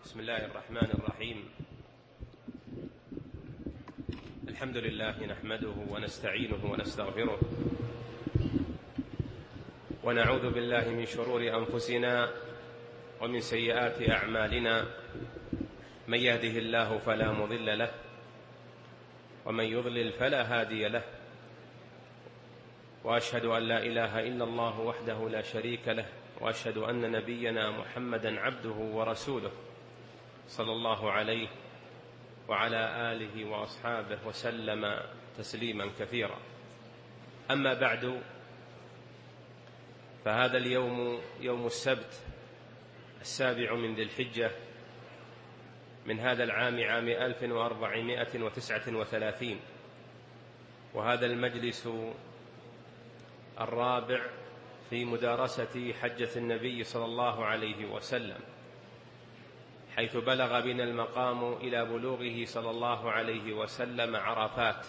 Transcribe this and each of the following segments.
بسم الله الرحمن الرحيم. الحمد لله نحمده ونستعينه ونستغفره ونعوذ بالله من شرور أنفسنا ومن سيئات أعمالنا، من يهده الله فلا مضل له ومن يضلل فلا هادي له، وأشهد أن لا إله إلا الله وحده لا شريك له، وأشهد أن نبينا محمدا عبده ورسوله صلى الله عليه وعلى آله وأصحابه وسلم تسليما كثيرا. أما بعد، فهذا اليوم يوم السبت 7 من ذي الحجة من هذا العام، عام 1439، وهذا المجلس الرابع في مدارسة حجة النبي صلى الله عليه وسلم، حيث بلغ بنا المقام إلى بلوغه صلى الله عليه وسلم عرفات،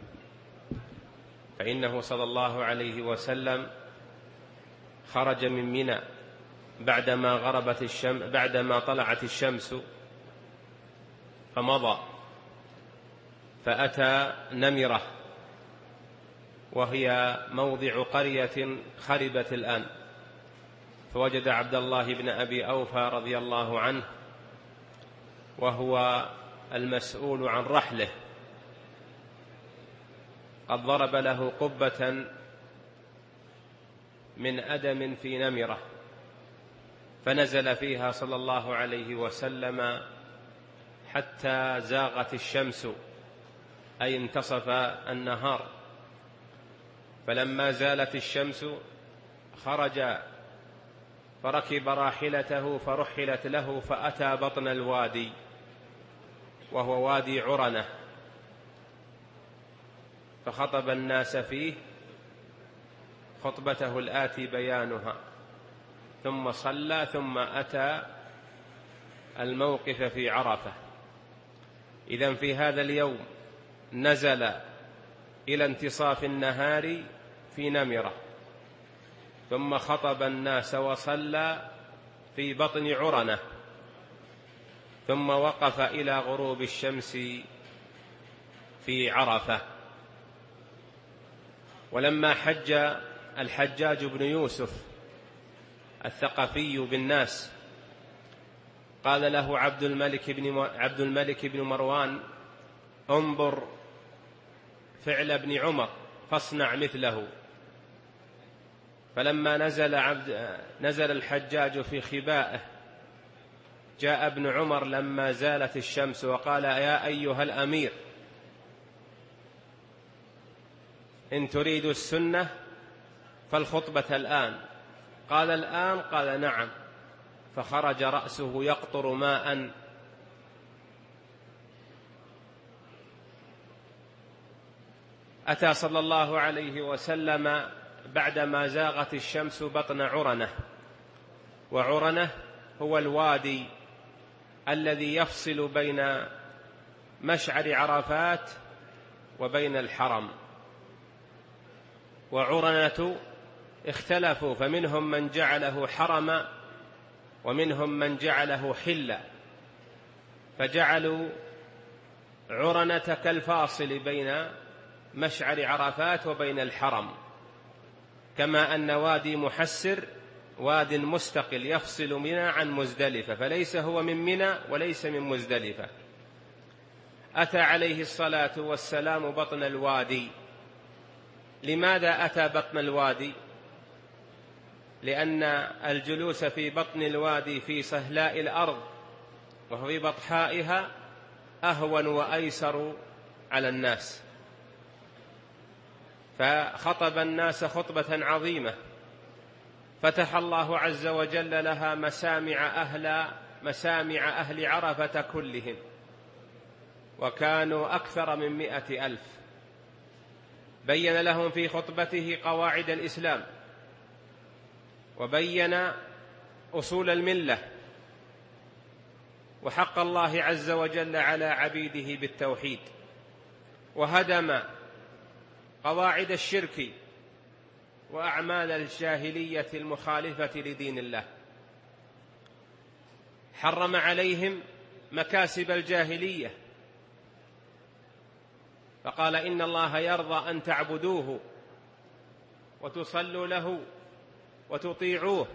فإنه صلى الله عليه وسلم خرج من منى بعدما طلعت الشمس، فمضى فأتى نمرة، وهي موضع قرية خربت الآن، فوجد عبد الله بن أبي أوفى رضي الله عنه وهو المسؤول عن رحله قد ضرب له قبة من أدم في نمرة، فنزل فيها صلى الله عليه وسلم حتى زاغت الشمس، أي انتصف النهار. فلما زالت الشمس خرج فركب راحلته فرحلت له، فأتى بطن الوادي وهو وادي عرنة، فخطب الناس فيه خطبته الآتي بيانها، ثم صلى، ثم أتى الموقف في عرفة. إذن في هذا اليوم نزل إلى انتصاف النهار في نمرة، ثم خطب الناس وصلى في بطن عرنة، ثم وقف إلى غروب الشمس في عرفة. ولما حج الحجاج بن يوسف الثقفي بالناس، قال له عبد الملك بن مروان: انظر فعل ابن عمر فاصنع مثله. فلما نزل الحجاج في خبائه، جاء ابن عمر لما زالت الشمس وقال: يا أيها الأمير، إن تريد السنة فالخطبة الآن. قال: الآن؟ قال: نعم. فخرج رأسه يقطر ماء، أتى صلى الله عليه وسلم بعدما زاغت الشمس بطن عرنة، وعرنة هو الوادي الذي يفصل بين مشعر عرفات وبين الحرم. وعرنة اختلفوا، فمنهم من جعله حرما ومنهم من جعله حلا، فجعلوا عرنة كالفاصل بين مشعر عرفات وبين الحرم، كما أن وادي محسر واد مستقل يفصل منى عن مزدلفة، فليس هو من منى وليس من مزدلفة. أتى عليه الصلاة والسلام بطن الوادي. لماذا أتى بطن الوادي؟ لأن الجلوس في بطن الوادي في سهلاء الأرض وفي بطحائها أهون وأيسر على الناس، فخطب الناس خطبة عظيمة فتح الله عز وجل لها مسامع أهل عرفة كلهم، وكانوا أكثر من 100,000. بين لهم في خطبته قواعد الإسلام، وبين أصول الملة، وحق الله عز وجل على عبيده بالتوحيد، وهدم قواعد الشرك وأعمال الجاهلية المخالفة لدين الله. حرم عليهم مكاسب الجاهلية، فقال إن الله يرضى أن تعبدوه وتصلوا له وتطيعوه،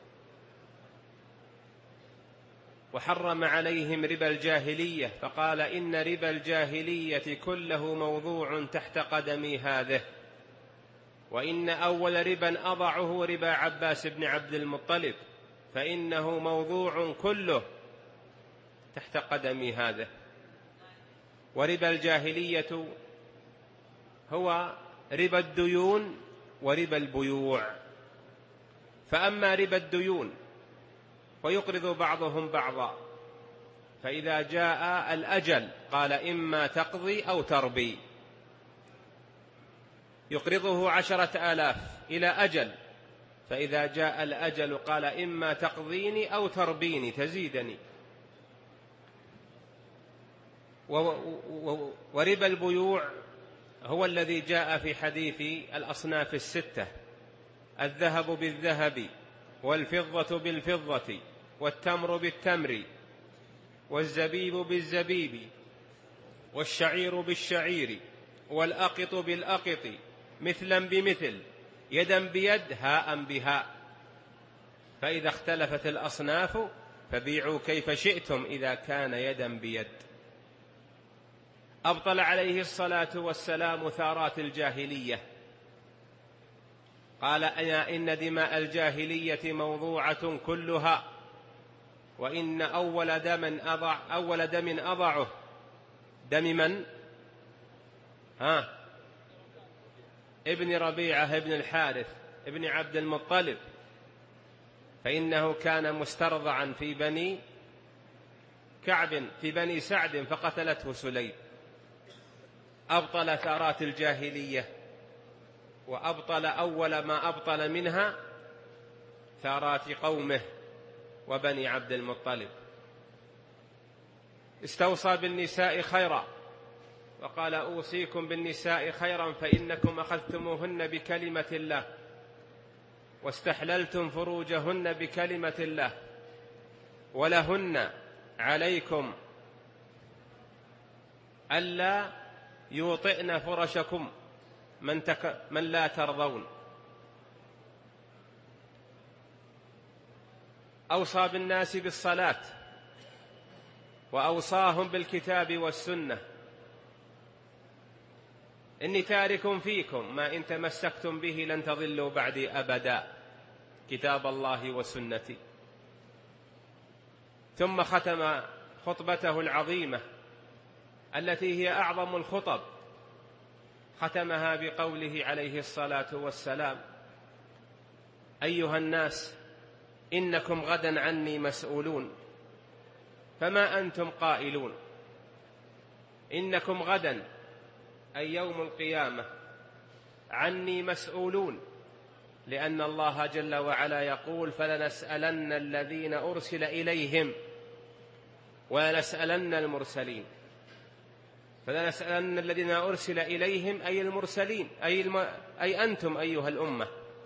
وحرم عليهم ربا الجاهلية، فقال إن ربا الجاهلية كله موضوع تحت قدمي هذه، وإن أول ربا أضعه ربا عباس بن عبد المطلب، فإنه موضوع كله تحت قدمي هذه. وربا الجاهلية هو ربا الديون وربا البيوع. فأما ربا الديون ويقرض بعضهم بعضا، فإذا جاء الأجل قال إما تقضي أو تربي، يقرضه 10,000 إلى أجل، فإذا جاء الأجل قال إما تقضيني أو تربيني تزيدني. وربا البيوع هو الذي جاء في حديث الأصناف الستة: الذهب بالذهب، والفضة بالفضة، والتمر بالتمر، والزبيب بالزبيب، والشعير بالشعير، والأقط بالأقط، مثلا بمثل، يدا بيد، هاء بهاء، فإذا اختلفت الأصناف فبيعوا كيف شئتم إذا كان يدا بيد. أبطل عليه الصلاة والسلام ثارات الجاهلية، قال إن دماء الجاهلية موضوعة كلها، وإن أول دم أضعه دم من؟ ابن ربيعة ابن الحارث ابن عبد المطلب، فإنه كان مسترضعا في بني كعب في بني سعد فقتلته سليم. أبطل ثارات الجاهلية، وأبطل أول ما أبطل منها ثارات قومه وبني عبد المطلب. استوصى بالنساء خيرا، وقال أوصيكم بالنساء خيرا فإنكم أخذتموهن بكلمة الله واستحللتم فروجهن بكلمة الله، ولهن عليكم ألا يوطئن فرشكم من لا ترضون. أوصى بالناس بالصلاة، وأوصاهم بالكتاب والسنة: إني تارك فيكم ما إن تمسكتم به لن تضلوا بعدي أبدا، كتاب الله وسنتي. ثم ختم خطبته العظيمة التي هي أعظم الخطب، ختمها بقوله عليه الصلاة والسلام: أيها الناس إنكم غدا عني مسؤولون، فما أنتم قائلون؟ إنكم غدا أي يوم القيامة عني مسؤولون، لأن الله جل وعلا يقول: فلنسألن الذين أرسل إليهم ولنسألن المرسلين. فلنسألن الذين أرسل إليهم أي المرسلين، أي أنتم أيها الأمة،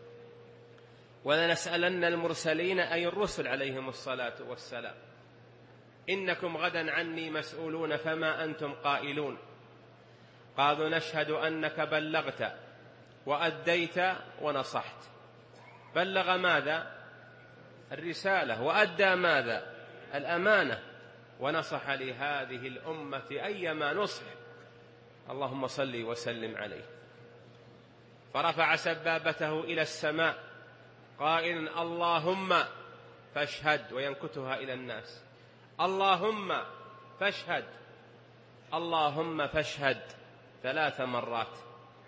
ولنسألن المرسلين أي الرسل عليهم الصلاة والسلام. إنكم غدا عني مسؤولون فما أنتم قائلون؟ قالوا: نشهد أنك بلغت وأديت ونصحت. بلغ ماذا؟ الرسالة. وأدى ماذا؟ الأمانة. ونصح لهذه الأمة أيما نصح، اللهم صل وسلم عليه. فرفع سبابته إلى السماء قائلا: اللهم فاشهد، وينكتها إلى الناس: اللهم فاشهد، اللهم فاشهد 3 مرات،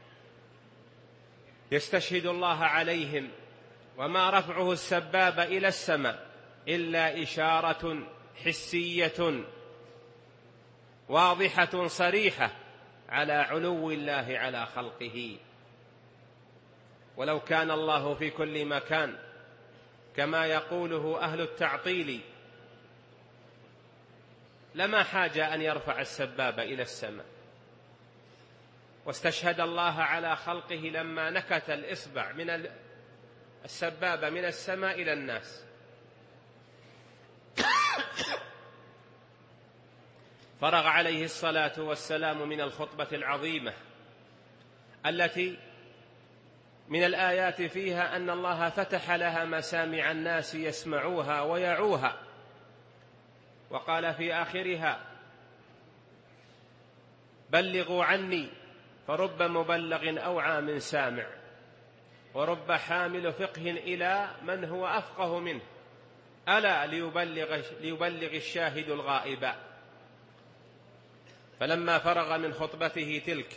يستشهد الله عليهم. وما رفعه السباب إلى السماء إلا إشارة حسية واضحة صريحة على علو الله على خلقه. ولو كان الله في كل مكان كما يقوله أهل التعطيل لما حاجة أن يرفع السباب إلى السماء. واستشهد الله على خلقه لما نكت الإصبع من السبابة من السماء إلى الناس. فرغ عليه الصلاة والسلام من الخطبة العظيمة التي من الآيات فيها أن الله فتح لها مسامع الناس يسمعوها ويعوها، وقال في آخرها: بلغوا عني، فرب مبلغ أوعى من سامع، ورب حامل فقه إلى من هو أفقه منه، ألا ليبلغ الشاهد الغائب. فلما فرغ من خطبته تلك،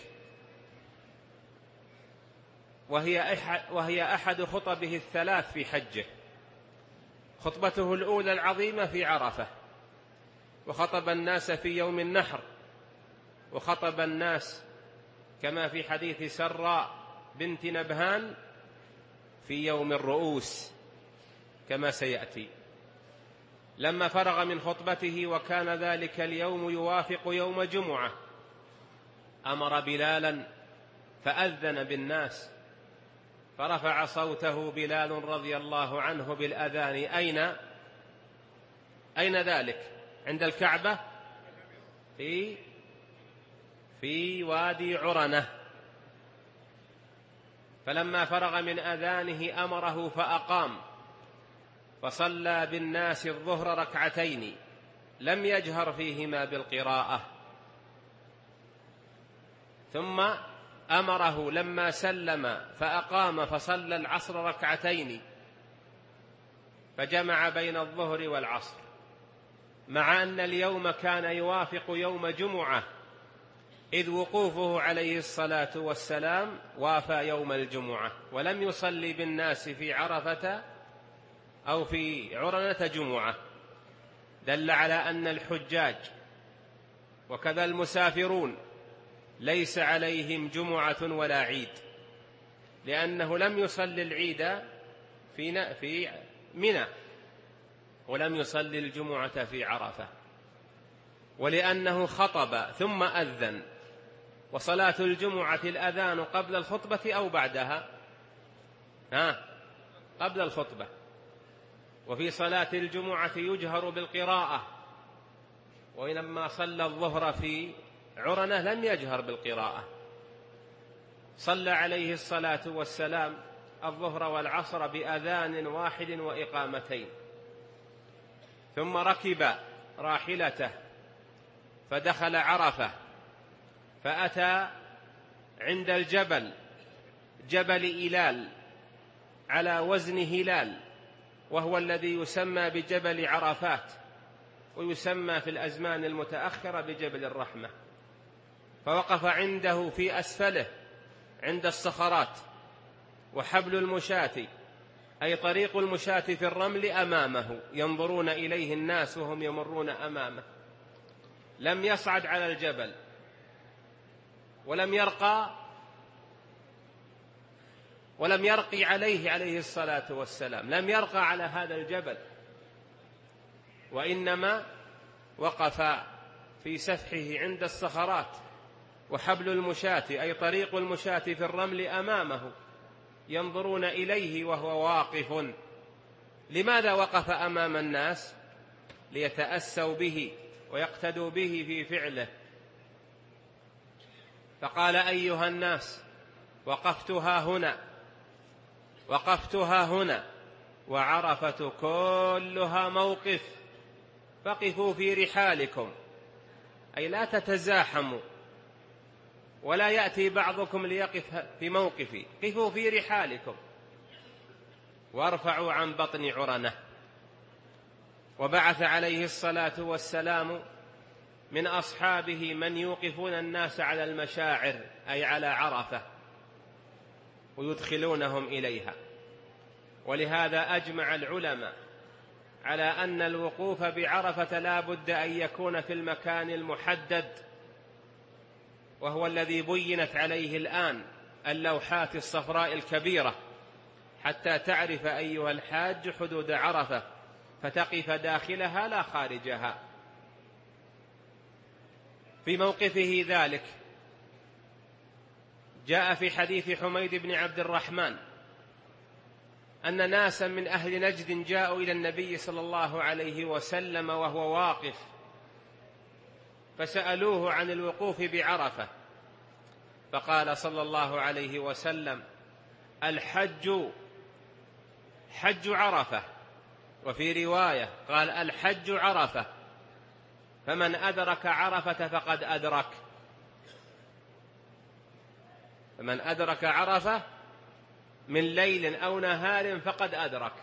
وهي أحد خطبه الثلاث في حجه، خطبته الأولى العظيمة في عرفة، وخطب الناس في يوم النحر، وخطب الناس كما في حديث سراء بنت نبهان في يوم الرؤوس كما سيأتي. لما فرغ من خطبته وكان ذلك اليوم يوافق يوم جمعة، أمر بلالا فأذن بالناس، فرفع صوته بلال رضي الله عنه بالأذان. أين ذلك؟ عند الكعبة في وادي عرنة. فلما فرغ من أذانه أمره فأقام، فصلى بالناس الظهر ركعتين لم يجهر فيهما بالقراءة، ثم أمره لما سلم فأقام فصلى العصر ركعتين، فجمع بين الظهر والعصر، مع أن اليوم كان يوافق يوم جمعة، إذ وقوفه عليه الصلاة والسلام وافى يوم الجمعة، ولم يصلي بالناس في عرفة أو في عرنة جمعة. دل على أن الحجاج وكذا المسافرون ليس عليهم جمعة ولا عيد، لأنه لم يصلي العيد في منى، ولم يصلي الجمعة في عرفة، ولأنه خطب ثم أذن. وصلاة الجمعة الأذان قبل الخطبة أو بعدها؟ قبل الخطبة. وفي صلاة الجمعة يجهر بالقراءة، ولما صلى الظهر في عرنة لم يجهر بالقراءة. صلى عليه الصلاة والسلام الظهر والعصر بأذان واحد وإقامتين، ثم ركب راحلته فدخل عرفة، فأتى عند الجبل، جبل إلال على وزن هلال، وهو الذي يسمى بجبل عرفات، ويسمى في الأزمان المتأخرة بجبل الرحمة. فوقف عنده في أسفله عند الصخرات، وحبل المشاة أي طريق المشاة في الرمل أمامه، ينظرون إليه الناس وهم يمرون أمامه. لم يصعد على الجبل ولم يرقي عليه الصلاة والسلام، لم يرقى على هذا الجبل، وإنما وقف في سفحه عند الصخرات، وحبل المشاة أي طريق المشاة في الرمل أمامه، ينظرون إليه وهو واقف. لماذا وقف أمام الناس؟ ليتأسوا به ويقتدوا به في فعله. فقال: أيها الناس، وقفت ها هنا وعرفة كلها موقف، فقفوا في رحالكم، أي لا تتزاحموا، ولا يأتي بعضكم ليقف في موقفي، قفوا في رحالكم، وارفعوا عن بطن عرنة. وبعث عليه الصلاة والسلام من أصحابه من يوقفون الناس على المشاعر أي على عرفة، ويدخلونهم إليها. ولهذا أجمع العلماء على أن الوقوف بعرفة لا بد أن يكون في المكان المحدد، وهو الذي بينت عليه الآن اللوحات الصفراء الكبيرة، حتى تعرف أيها الحاج حدود عرفة، فتقف داخلها لا خارجها. في موقفه ذلك جاء في حديث حميد بن عبد الرحمن أن ناسا من أهل نجد جاءوا إلى النبي صلى الله عليه وسلم وهو واقف، فسألوه عن الوقوف بعرفة، فقال صلى الله عليه وسلم: الحج حج عرفة، وفي رواية قال: الحج عرفة، فمن أدرك عرفة فقد أدرك. فمن أدرك عرفة من ليل أو نهار فقد أدرك.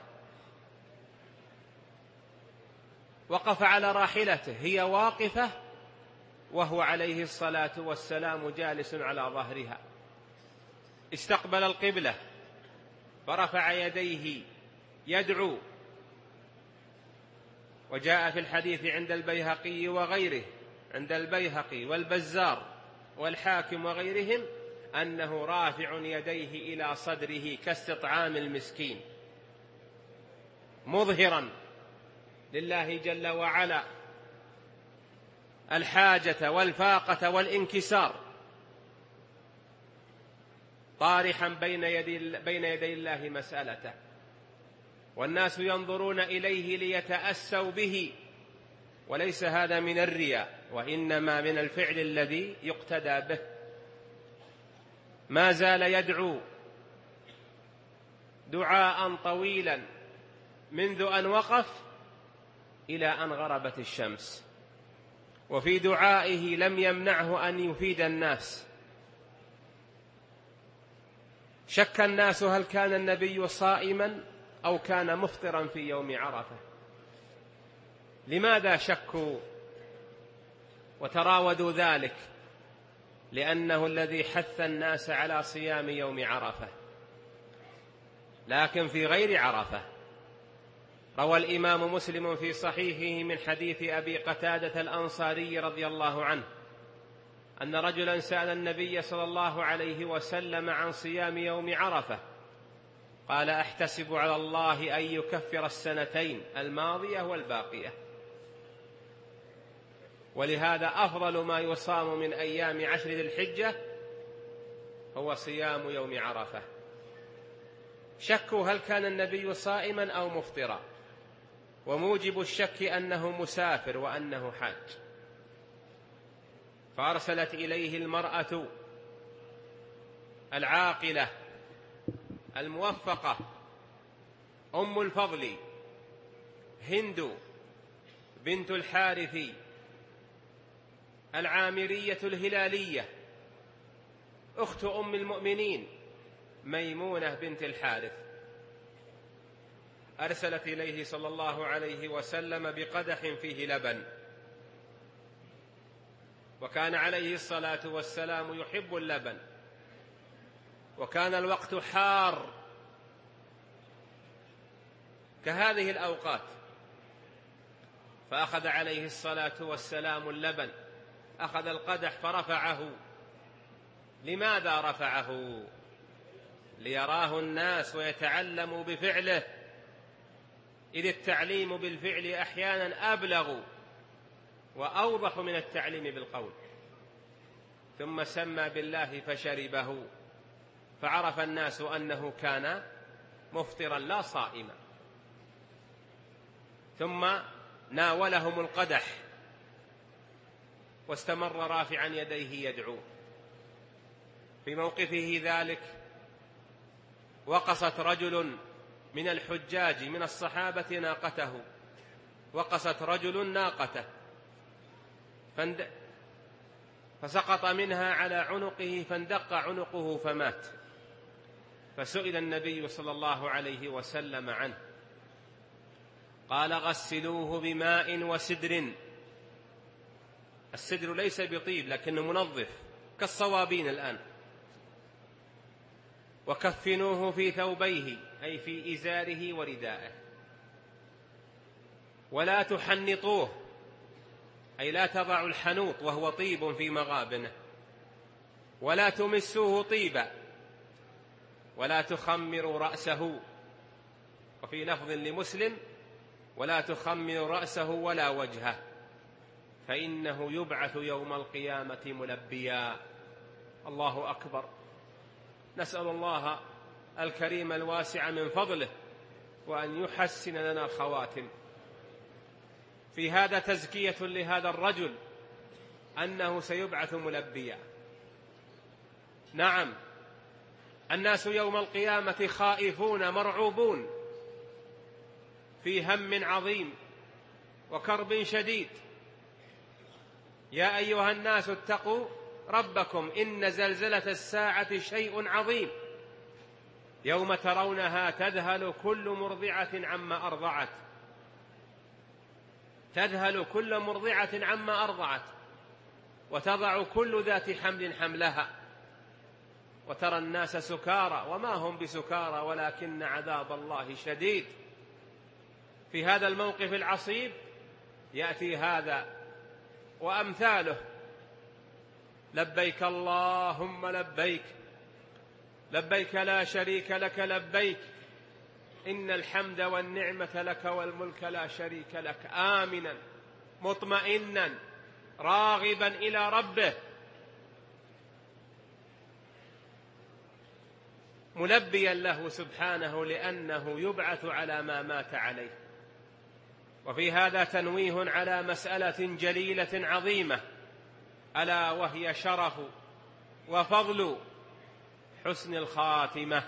وقف على راحلته، هي واقفة وهو عليه الصلاة والسلام جالس على ظهرها. استقبل القبلة فرفع يديه يدعو، وجاء في الحديث عند البيهقي وغيره، عند البيهقي والبزار والحاكم وغيرهم، أنه رافع يديه إلى صدره كاستطعام المسكين، مظهرا لله جل وعلا الحاجة والفاقة والانكسار، طارحا بين يدي الله مسألته، والناس ينظرون إليه ليتأسوا به، وليس هذا من الرياء، وإنما من الفعل الذي يقتدى به. ما زال يدعو دعاء طويلا منذ أن وقف إلى أن غربت الشمس، وفي دعائه لم يمنعه أن يفيد الناس. شك الناس هل كان النبي صائما أو كان مفطرا في يوم عرفة. لماذا شكوا وتراودوا ذلك؟ لأنه الذي حث الناس على صيام يوم عرفة، لكن في غير عرفة. روى الإمام مسلم في صحيحه من حديث أبي قتادة الأنصاري رضي الله عنه أن رجلا سأل النبي صلى الله عليه وسلم عن صيام يوم عرفة، قال: أحتسب على الله أن يكفر السنتين الماضية والباقية. ولهذا أفضل ما يصام من أيام 10 ذي الحجة هو صيام يوم عرفة. شكوا هل كان النبي صائما أو مفطرا، وموجب الشك أنه مسافر وأنه حاج. فأرسلت إليه المرأة العاقلة الموفقة أم الفضل هند بنت الحارث العامرية الهلالية، أخت أم المؤمنين ميمونة بنت الحارث، أرسلت إليه صلى الله عليه وسلم بقدح فيه لبن، وكان عليه الصلاة والسلام يحب اللبن، وكان الوقت حار كهذه الأوقات، فأخذ عليه الصلاة والسلام اللبن، أخذ القدح فرفعه. لماذا رفعه؟ ليراه الناس ويتعلموا بفعله، إذ التعليم بالفعل أحيانا أبلغ وأوضح من التعليم بالقول. ثم سمى بالله فشربه، فعرف الناس أنه كان مفطرا لا صائما. ثم ناولهم القدح واستمر رافعا يديه يدعو. في موقفه ذلك وقصت رجل من الحجاج من الصحابة ناقته، وقصت رجل ناقته فسقط منها على عنقه فاندق عنقه فمات. فسئل النبي صلى الله عليه وسلم عنه، قال: غسلوه بماء وسدر. السدر ليس بطيب لكنه منظف كالصوابين الآن. وكفنوه في ثوبيه، أي في إزاره وردائه، ولا تحنطوه، أي لا تضعوا الحنوط وهو طيب في مغابنه، ولا تمسوه طيبا، ولا تخمروا رأسه. وفي لفظ لمسلم: ولا تخمروا رأسه ولا وجهه، فإنه يبعث يوم القيامة ملبيا. الله أكبر. نسأل الله الكريم الواسع من فضله وأن يحسن لنا الخواتم. في هذا تزكية لهذا الرجل أنه سيبعث ملبيا. نعم، الناس يوم القيامة خائفون مرعوبون في هم عظيم وكرب شديد. يا أيها الناس اتقوا ربكم إن زلزلة الساعة شيء عظيم يوم ترونها تذهل كل مرضعة عما أرضعت، تذهل كل مرضعة عما أرضعت وتضع كل ذات حمل حملها وترى الناس سكارى وما هم بسكارى ولكن عذاب الله شديد. في هذا الموقف العصيب يأتي هذا وأمثاله: لبيك اللهم لبيك، لبيك لا شريك لك لبيك، إن الحمد والنعمة لك والملك لا شريك لك، آمنا مطمئنا راغبا إلى ربه ملبيا له سبحانه لأنه يبعث على ما مات عليه. وفي هذا تنويه على مسألة جليلة عظيمة، ألا وهي شرف وفضل حسن الخاتمة.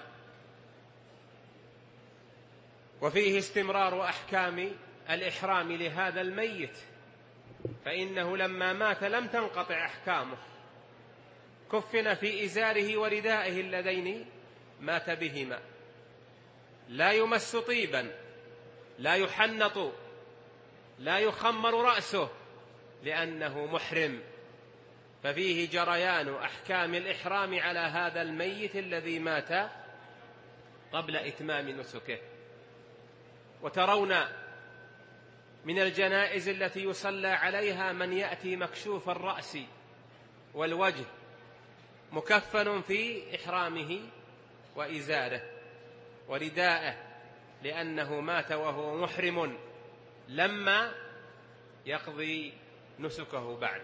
وفيه استمرار أحكام الإحرام لهذا الميت، فإنه لما مات لم تنقطع أحكامه، كفن في إزاره وردائه اللذين مات بهما، لا يمس طيبا، لا يحنط، لا يخمر رأسه لأنه محرم. ففيه جريان أحكام الإحرام على هذا الميت الذي مات قبل إتمام نسكه. وترون من الجنائز التي يصلى عليها من يأتي مكشوف الرأس والوجه مكفن في إحرامه وإزاره وردائه، لأنه مات وهو محرم لما يقضي نسكه بعد.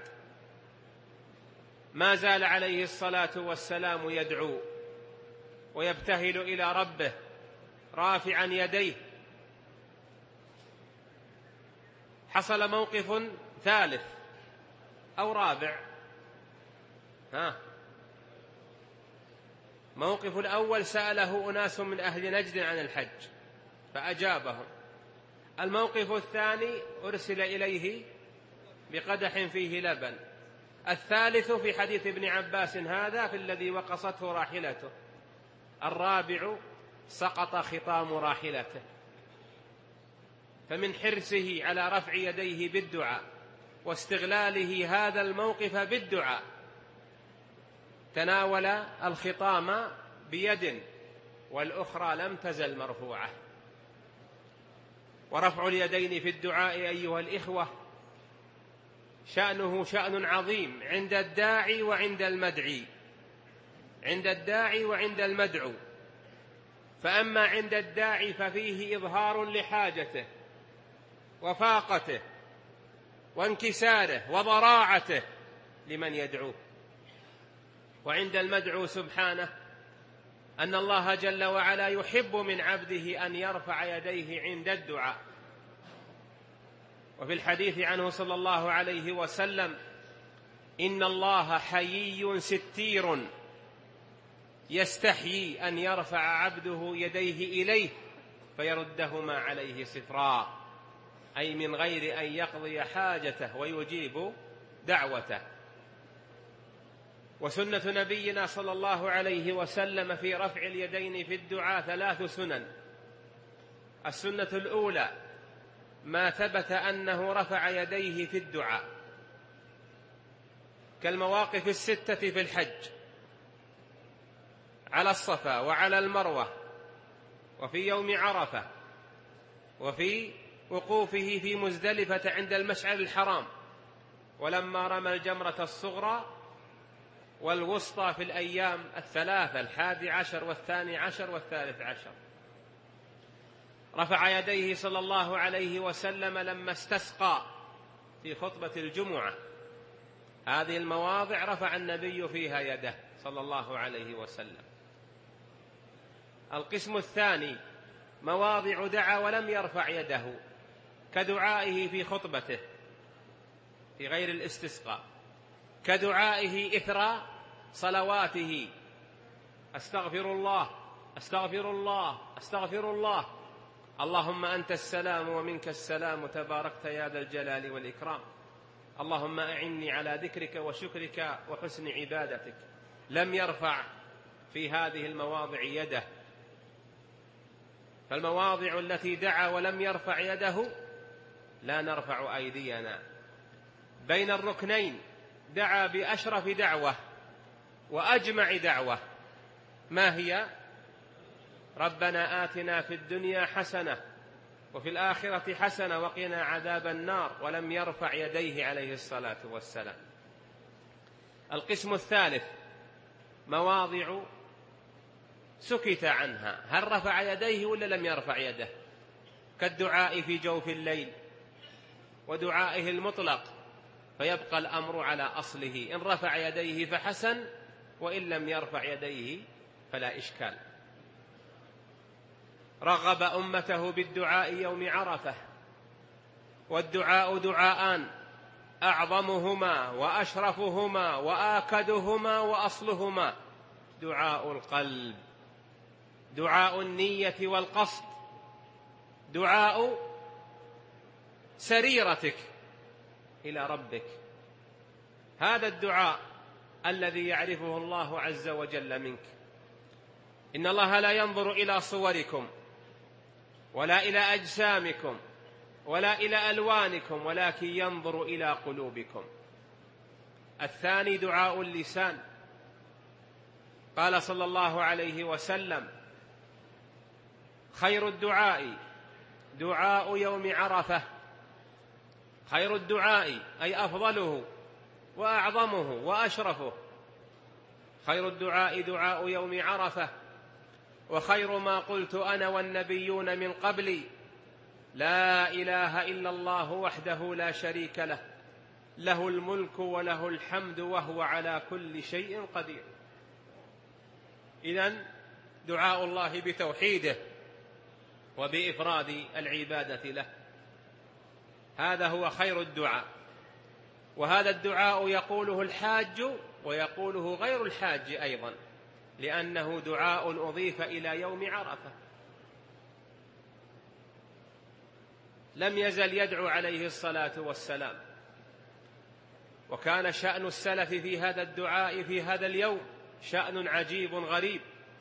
ما زال عليه الصلاة والسلام يدعو ويبتهل إلى ربه رافعا يديه. حصل موقف ثالث أو رابع، موقف الأول سأله أناس من أهل نجد عن الحج فأجابهم. الموقف الثاني أرسل إليه بقدح فيه لبن. الثالث في حديث ابن عباس هذا في الذي وقصته راحلته. الرابع سقط خطام راحلته. فمن حرصه على رفع يديه بالدعاء واستغلاله هذا الموقف بالدعاء تناول الخطام بيد والأخرى لم تزل مرفوعة. ورفع اليدين في الدعاء أيها الإخوة شأنه شأن عظيم عند الداعي وعند المدعي، عند الداعي وعند المدعو. فأما عند الداعي ففيه إظهار لحاجته وفاقته وانكساره وضراعته لمن يدعوه. وعند المدعو سبحانه أن الله جل وعلا يحب من عبده أن يرفع يديه عند الدعاء. وفي الحديث عنه صلى الله عليه وسلم: إن الله حيي ستير يستحيي أن يرفع عبده يديه إليه فيردهما عليه صفرا، أي من غير أن يقضي حاجته ويجيب دعوته. وسنة نبينا صلى الله عليه وسلم في رفع اليدين في الدعاء 3 سنن. السنة الأولى ما ثبت أنه رفع يديه في الدعاء كالمواقف 6 في الحج على الصفا وعلى المروة وفي يوم عرفة وفي وقوفه في مزدلفة عند المشعر الحرام ولما رمى الجمرة الصغرى والوسطى في الأيام 3 11 12 13. رفع يديه صلى الله عليه وسلم لما استسقى في خطبة الجمعة. هذه المواضع رفع النبي فيها يده صلى الله عليه وسلم. القسم الثاني مواضع دعا ولم يرفع يده كدعائه في خطبته في غير الاستسقاء. كدعائه إثر صلواته: أستغفر الله أستغفر الله أستغفر الله، اللهم أنت السلام ومنك السلام تباركت يا ذا الجلال والإكرام، اللهم أعني على ذكرك وشكرك وحسن عبادتك. لم يرفع في هذه المواضع يده، فالمواضع التي دعا ولم يرفع يده لا نرفع أيدينا. بين الركنين دعا بأشرف دعوة وأجمع دعوة، ما هي؟ ربنا آتنا في الدنيا حسنة وفي الآخرة حسنة وقنا عذاب النار، ولم يرفع يديه عليه الصلاة والسلام. القسم الثالث مواضع سكت عنها، هل رفع يديه ولا لم يرفع يده؟ كالدعاء في جوف الليل ودعائه المطلق، فيبقى الأمر على أصله، إن رفع يديه فحسن، وإن لم يرفع يديه فلا إشكال. رغب أمته بالدعاء يوم عرفة، والدعاء دعاءان: أعظمهما وأشرفهما وآكدهما وأصلهما دعاء القلب، دعاء النية والقصد، دعاء سريرتك إلى ربك. هذا الدعاء الذي يعرفه الله عز وجل منك. إن الله لا ينظر إلى صوركم ولا إلى أجسامكم ولا إلى ألوانكم، ولكن ينظر إلى قلوبكم. الثاني دعاء اللسان. قال صلى الله عليه وسلم: خير الدعاء دعاء يوم عرفة. خير الدعاء أي أفضله وأعظمه وأشرفه. خير الدعاء دعاء يوم عرفة، وخير ما قلت أنا والنبيون من قبلي: لا إله إلا الله وحده لا شريك له، له الملك وله الحمد وهو على كل شيء قدير. إذن دعاء الله بتوحيده وبإفراد العبادة له، هذا هو خير الدعاء. وهذا الدعاء يقوله الحاج ويقوله غير الحاج أيضا، لأنه دعاء أضيف إلى يوم عرفة. لم يزل يدعو عليه الصلاة والسلام، وكان شأن السلف في هذا الدعاء في هذا اليوم شأن عجيب غريب.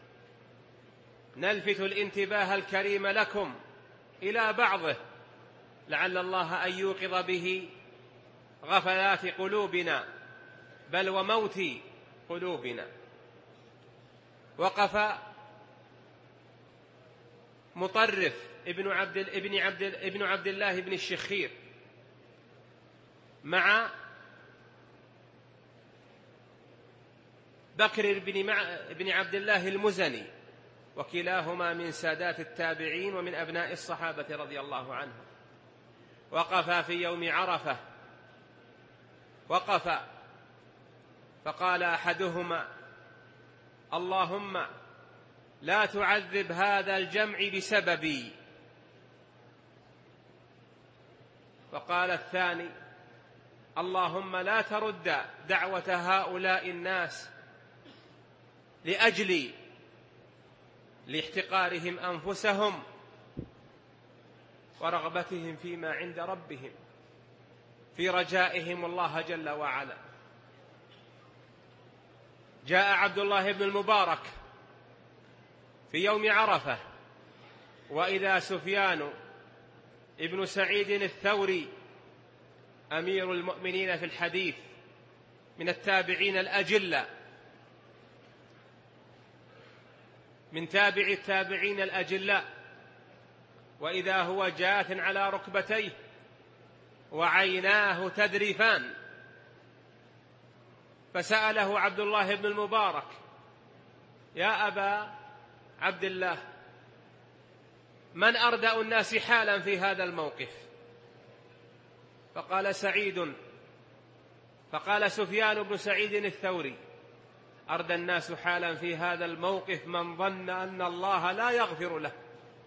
نلفت الانتباه الكريم لكم إلى بعضه، لعل الله أن يوقظ به غفلات قلوبنا بل وموت قلوبنا. وقف مطرف ابن عبد الله بن الشخير مع بكر بن عبد الله المزني، وكلاهما من سادات التابعين ومن أبناء الصحابة رضي الله عنهم. وقفا في يوم عرفة، وقف فقال أحدهما: اللهم لا تعذب هذا الجمع بسببي. وقال الثاني: اللهم لا ترد دعوة هؤلاء الناس لأجلي، لاحتقارهم أنفسهم ورغبتهم فيما عند ربهم، في رجائهم الله جل وعلا. جاء عبد الله بن المبارك في يوم عرفة، وإذا سفيان ابن سعيد الثوري أمير المؤمنين في الحديث من التابعين الأجلة، من تابع التابعين الأجلاء، وإذا هو جاث على ركبتيه وعيناه تذرفان. فسأله عبد الله بن المبارك: يا أبا عبد الله، من أردأ الناس حالا في هذا الموقف؟ فقال سعيد، فقال سفيان بن سعيد الثوري: أردى الناس حالا في هذا الموقف من ظن أن الله لا يغفر له،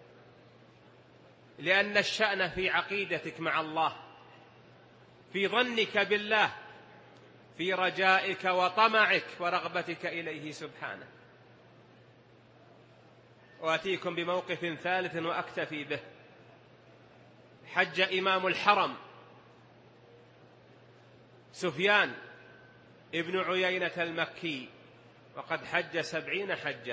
لأن الشأن في عقيدتك مع الله، في ظنك بالله، في رجائك وطمعك ورغبتك إليه سبحانه. وأتيكم بموقف ثالث وأكتفي به. حج إمام الحرم سفيان ابن عيينة المكي، وقد حج 70 حجة،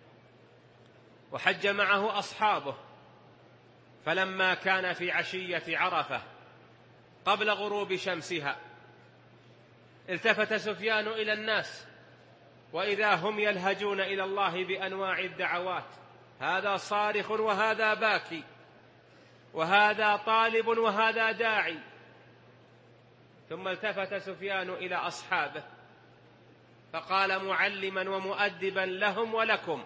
وحج معه أصحابه. فلما كان في عشية عرفة قبل غروب شمسها التفت سفيان إلى الناس، وإذا هم يلهجون إلى الله بأنواع الدعوات، هذا صارخ وهذا باكي، وهذا طالب وهذا داعي. ثم التفت سفيان إلى أصحابه فقال معلما ومؤدبا لهم ولكم: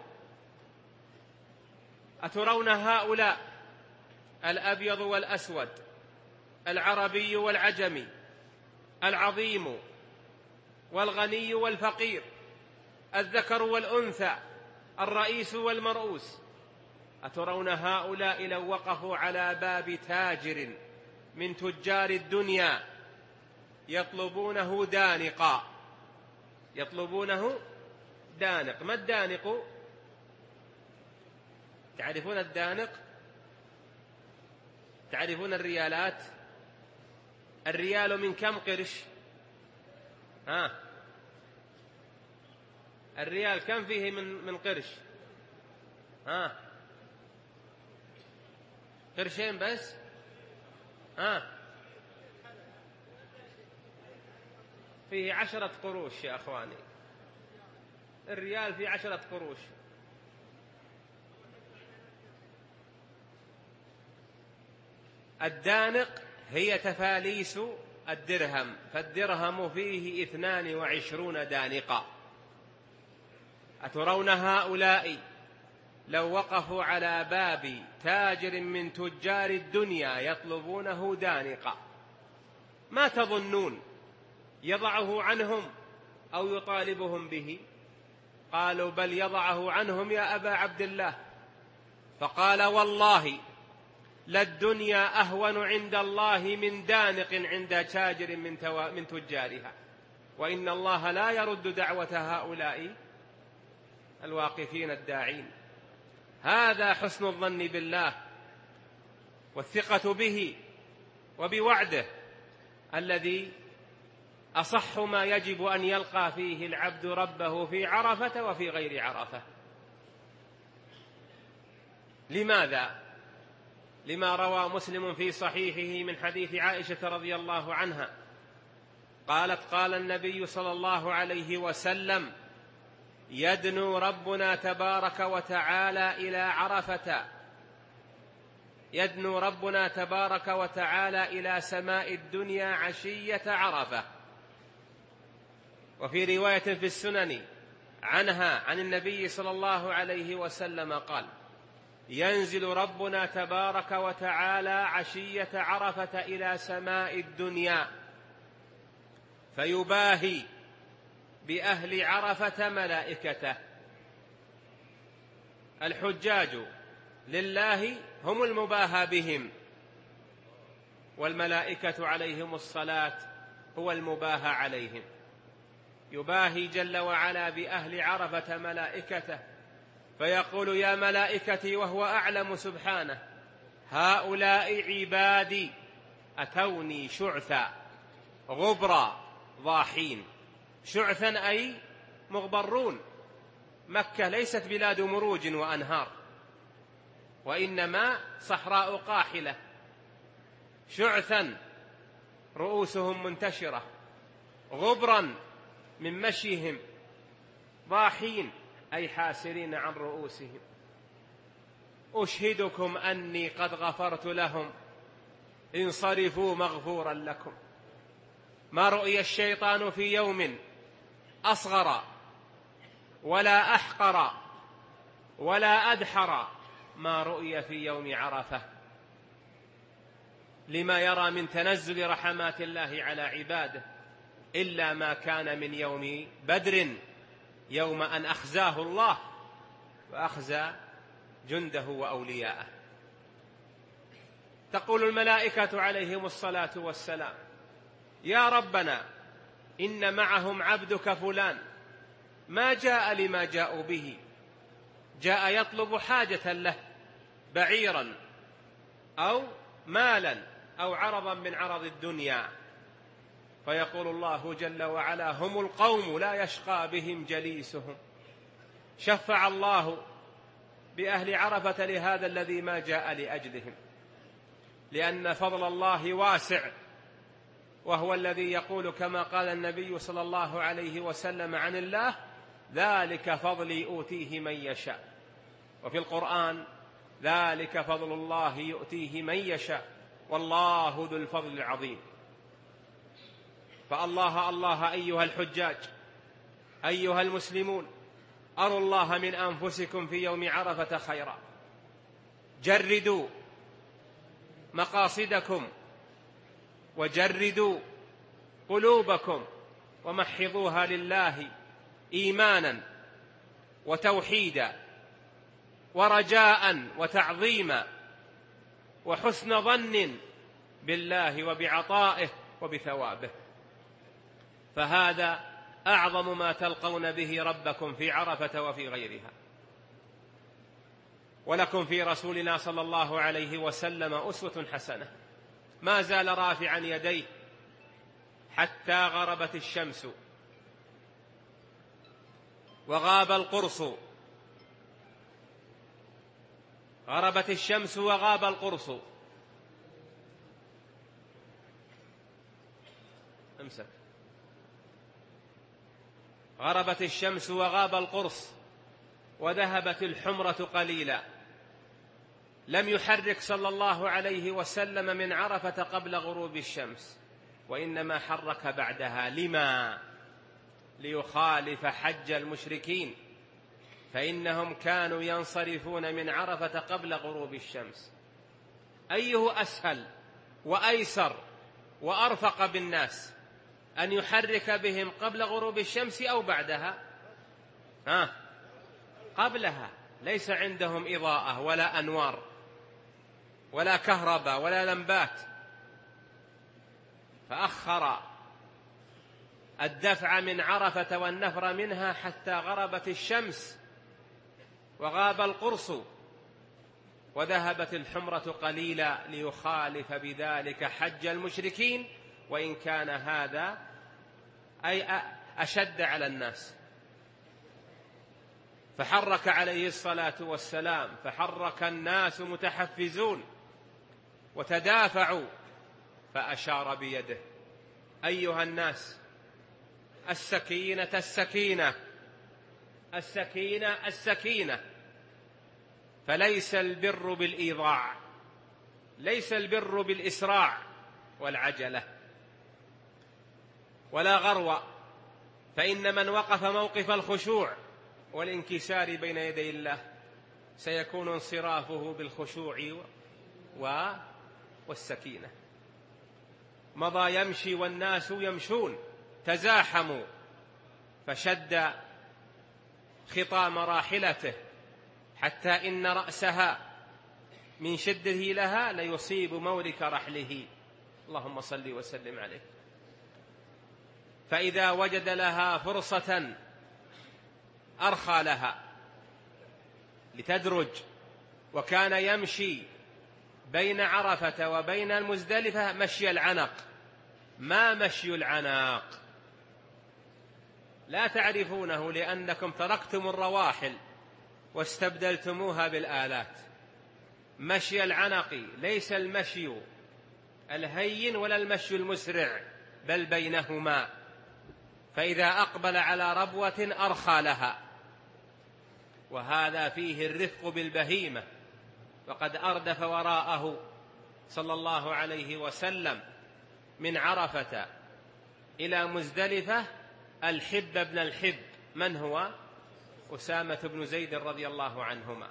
أترون هؤلاء الأبيض والأسود، العربي والعجمي، العظيم والغني والفقير، الذكر والأنثى، الرئيس والمرؤوس، أترون هؤلاء لو وقفوا على باب تاجر من تجار الدنيا يطلبونه دانقا، يطلبونه دانق. ما الدانق؟ تعرفون الدانق؟ تعرفون الريالات؟ الريال من كم قرش؟ الريال كم فيه من قرش؟ قرشين بس؟ فيه 10 قروش يا أخواني، الريال فيه 10 قروش. الدانق هي تفاليس الدرهم، فالدرهم فيه 22 دانقا. أترون هؤلاء لو وقفوا على باب تاجر من تجار الدنيا يطلبونه دانقا، ما تظنون يضعه عنهم أو يطالبهم به؟ قالوا: بل يضعه عنهم يا أبا عبد الله. فقال: والله للدنيا أهون عند الله من دانق عند تاجر من تجارها، وإن الله لا يرد دعوة هؤلاء الواقفين الداعين. هذا حسن الظن بالله والثقة به وبوعده الذي أصح ما يجب أن يلقى فيه العبد ربه في عرفة وفي غير عرفة. لماذا؟ لما روى مسلم في صحيحه من حديث عائشة رضي الله عنها قالت: قال النبي صلى الله عليه وسلم: يدنو ربنا تبارك وتعالى إلى عرفة، يدنو ربنا تبارك وتعالى إلى سماء الدنيا عشية عرفة. وفي رواية في السنن عنها عن النبي صلى الله عليه وسلم قال: ينزل ربنا تبارك وتعالى عشية عرفة إلى سماء الدنيا فيباهي بأهل عرفة ملائكته. الحجاج لله هم المباهى بهم، والملائكة عليهم الصلاة هو المباهى عليهم. يباهي جل وعلا بأهل عرفة ملائكته فيقول: يا ملائكتي، وهو أعلم سبحانه: هؤلاء عبادي أتوني شعثا غبرا ضاحين. شعثا أي مغبرون. مكة ليست بلاد مروج وأنهار، وإنما صحراء قاحلة. شعثا رؤوسهم منتشرة، غبرا من مشيهم، ضاحين أي حاسرين عن رؤوسهم. أشهدكم أني قد غفرت لهم، انصرفوا مغفورا لكم. ما رؤي الشيطان في يوم أصغر ولا أحقر ولا أدحر ما رؤي في يوم عرفة، لما يرى من تنزل رحمات الله على عباده، إلا ما كان من يوم بدر، يوم أن أخزاه الله وأخزى جنده وأولياءه. تقول الملائكة عليهم الصلاة والسلام: يا ربنا، إن معهم عبدك فلان ما جاء لما جاءوا به، جاء يطلب حاجة له، بعيرا أو مالا أو عرضا من عرض الدنيا. فيقول الله جل وعلا: هم القوم لا يشقى بهم جليسهم. شفع الله بأهل عرفة لهذا الذي ما جاء لأجلهم، لأن فضل الله واسع، وهو الذي يقول كما قال النبي صلى الله عليه وسلم عن الله: ذلك فضلي أوتيه من يشاء. وفي القرآن: ذلك فضل الله يؤتيه من يشاء والله ذو الفضل العظيم. فالله الله أيها الحجاج، أيها المسلمون، أروا الله من أنفسكم في يوم عرفة خيرا، جردوا مقاصدكم وجردوا قلوبكم ومحضوها لله إيمانا وتوحيدا ورجاء وتعظيما وحسن ظن بالله وبعطائه وبثوابه، فهذا أعظم ما تلقون به ربكم في عرفة وفي غيرها. ولكم في رسولنا صلى الله عليه وسلم أسوة حسنة، ما زال رافعا يديه حتى غربت الشمس وغاب القرص. غربت الشمس وغاب القرص. امسك. غربت الشمس وغاب القرص وذهبت الحمرة قليلا. لم يحرك صلى الله عليه وسلم من عرفة قبل غروب الشمس، وإنما حرك بعدها. لما؟ ليخالف حج المشركين، فإنهم كانوا ينصرفون من عرفة قبل غروب الشمس. أيه أسهل وأيسر وأرفق بالناس، أن يحرك بهم قبل غروب الشمس أو بعدها؟ قبلها. ليس عندهم إضاءة ولا أنوار ولا كهرباء ولا لمبات، فأخر الدفع من عرفة والنفر منها حتى غربت الشمس وغاب القرص وذهبت الحمرة قليلا، ليخالف بذلك حج المشركين، وإن كان هذا أي أشد على الناس. فحرك عليه الصلاة والسلام، فحرك الناس متحفزون وتدافعوا، فأشار بيده: أيها الناس، السكينة السكينة، السكينة السكينة. فليس البر بالإيضاع، ليس البر بالإسراع والعجلة ولا غرو، فإن من وقف موقف الخشوع والانكسار بين يدي الله سيكون انصرافه بالخشوع والسكينة. مضى يمشي والناس يمشون، تزاحموا، فشد خطام راحلته حتى إن رأسها من شده لها ليصيب مورك رحله. اللهم صل وسلم عليه. فإذا وجد لها فرصة أرخى لها لتدرج، وكان يمشي بين عرفة وبين المزدلفة مشي العنق، ما مشي العناق، لا تعرفونه لأنكم تركتم الرواحل واستبدلتموها بالآلات. مشي العنق ليس المشي الهين ولا المشي المسرع، بل بينهما. فإذا أقبل على ربوة أرخى لها، وهذا فيه الرفق بالبهيمة. وقد أردف وراءه صلى الله عليه وسلم من عرفة إلى مزدلفة الحب بن الحب. من هو؟ أسامة بن زيد رضي الله عنهما.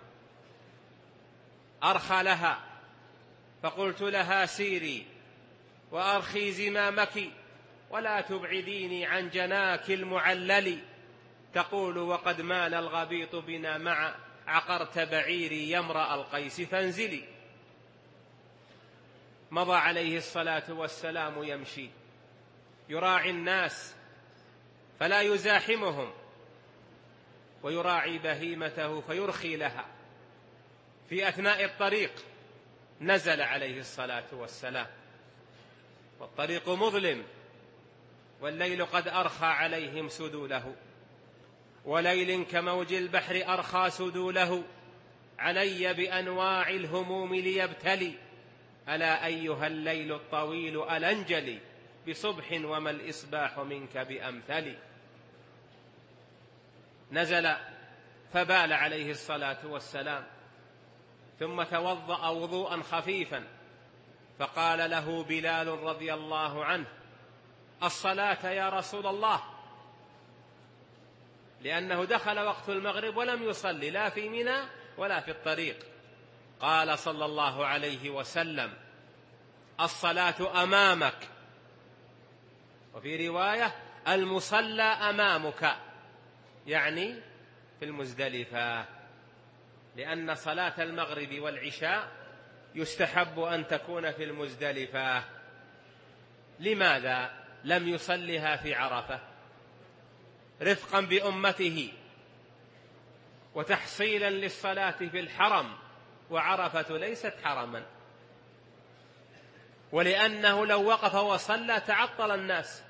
أرخى لها، فقلت لها: سيري وأرخي زمامك ولا تبعديني عن جناك المعلل. تقول: وقد مال الغبيط بنا مع عقرت بعيري يمرأ القيس فانزلي. مضى عليه الصلاة والسلام يمشي يراعي الناس فلا يزاحمهم ويراعي بهيمته فيرخي لها. في أثناء الطريق نزل عليه الصلاة والسلام والطريق مظلم والليل قد أرخى عليهم سدوله، وليل كموج البحر أرخى سدوله، علي بأنواع الهموم ليبتلي، ألا أيها الليل الطويل ألنجلي، بصبح وما الإصباح منك بأمثل. نزل فبال عليه الصلاة والسلام، ثم توضأ وضوءا خفيفا، فقال له بلال رضي الله عنه: الصلاة يا رسول الله، لأنه دخل وقت المغرب ولم يصلي لا في منى ولا في الطريق. قال صلى الله عليه وسلم: الصلاة أمامك، وفي رواية: المصلى أمامك، يعني في المزدلفة، لأن صلاة المغرب والعشاء يستحب أن تكون في المزدلفة. لماذا لم يصلها في عرفة؟ رفقا بأمته وتحصيلا للصلاة في الحرم، وعرفة ليست حرما، ولأنه لو وقف وصلى تعطل الناس،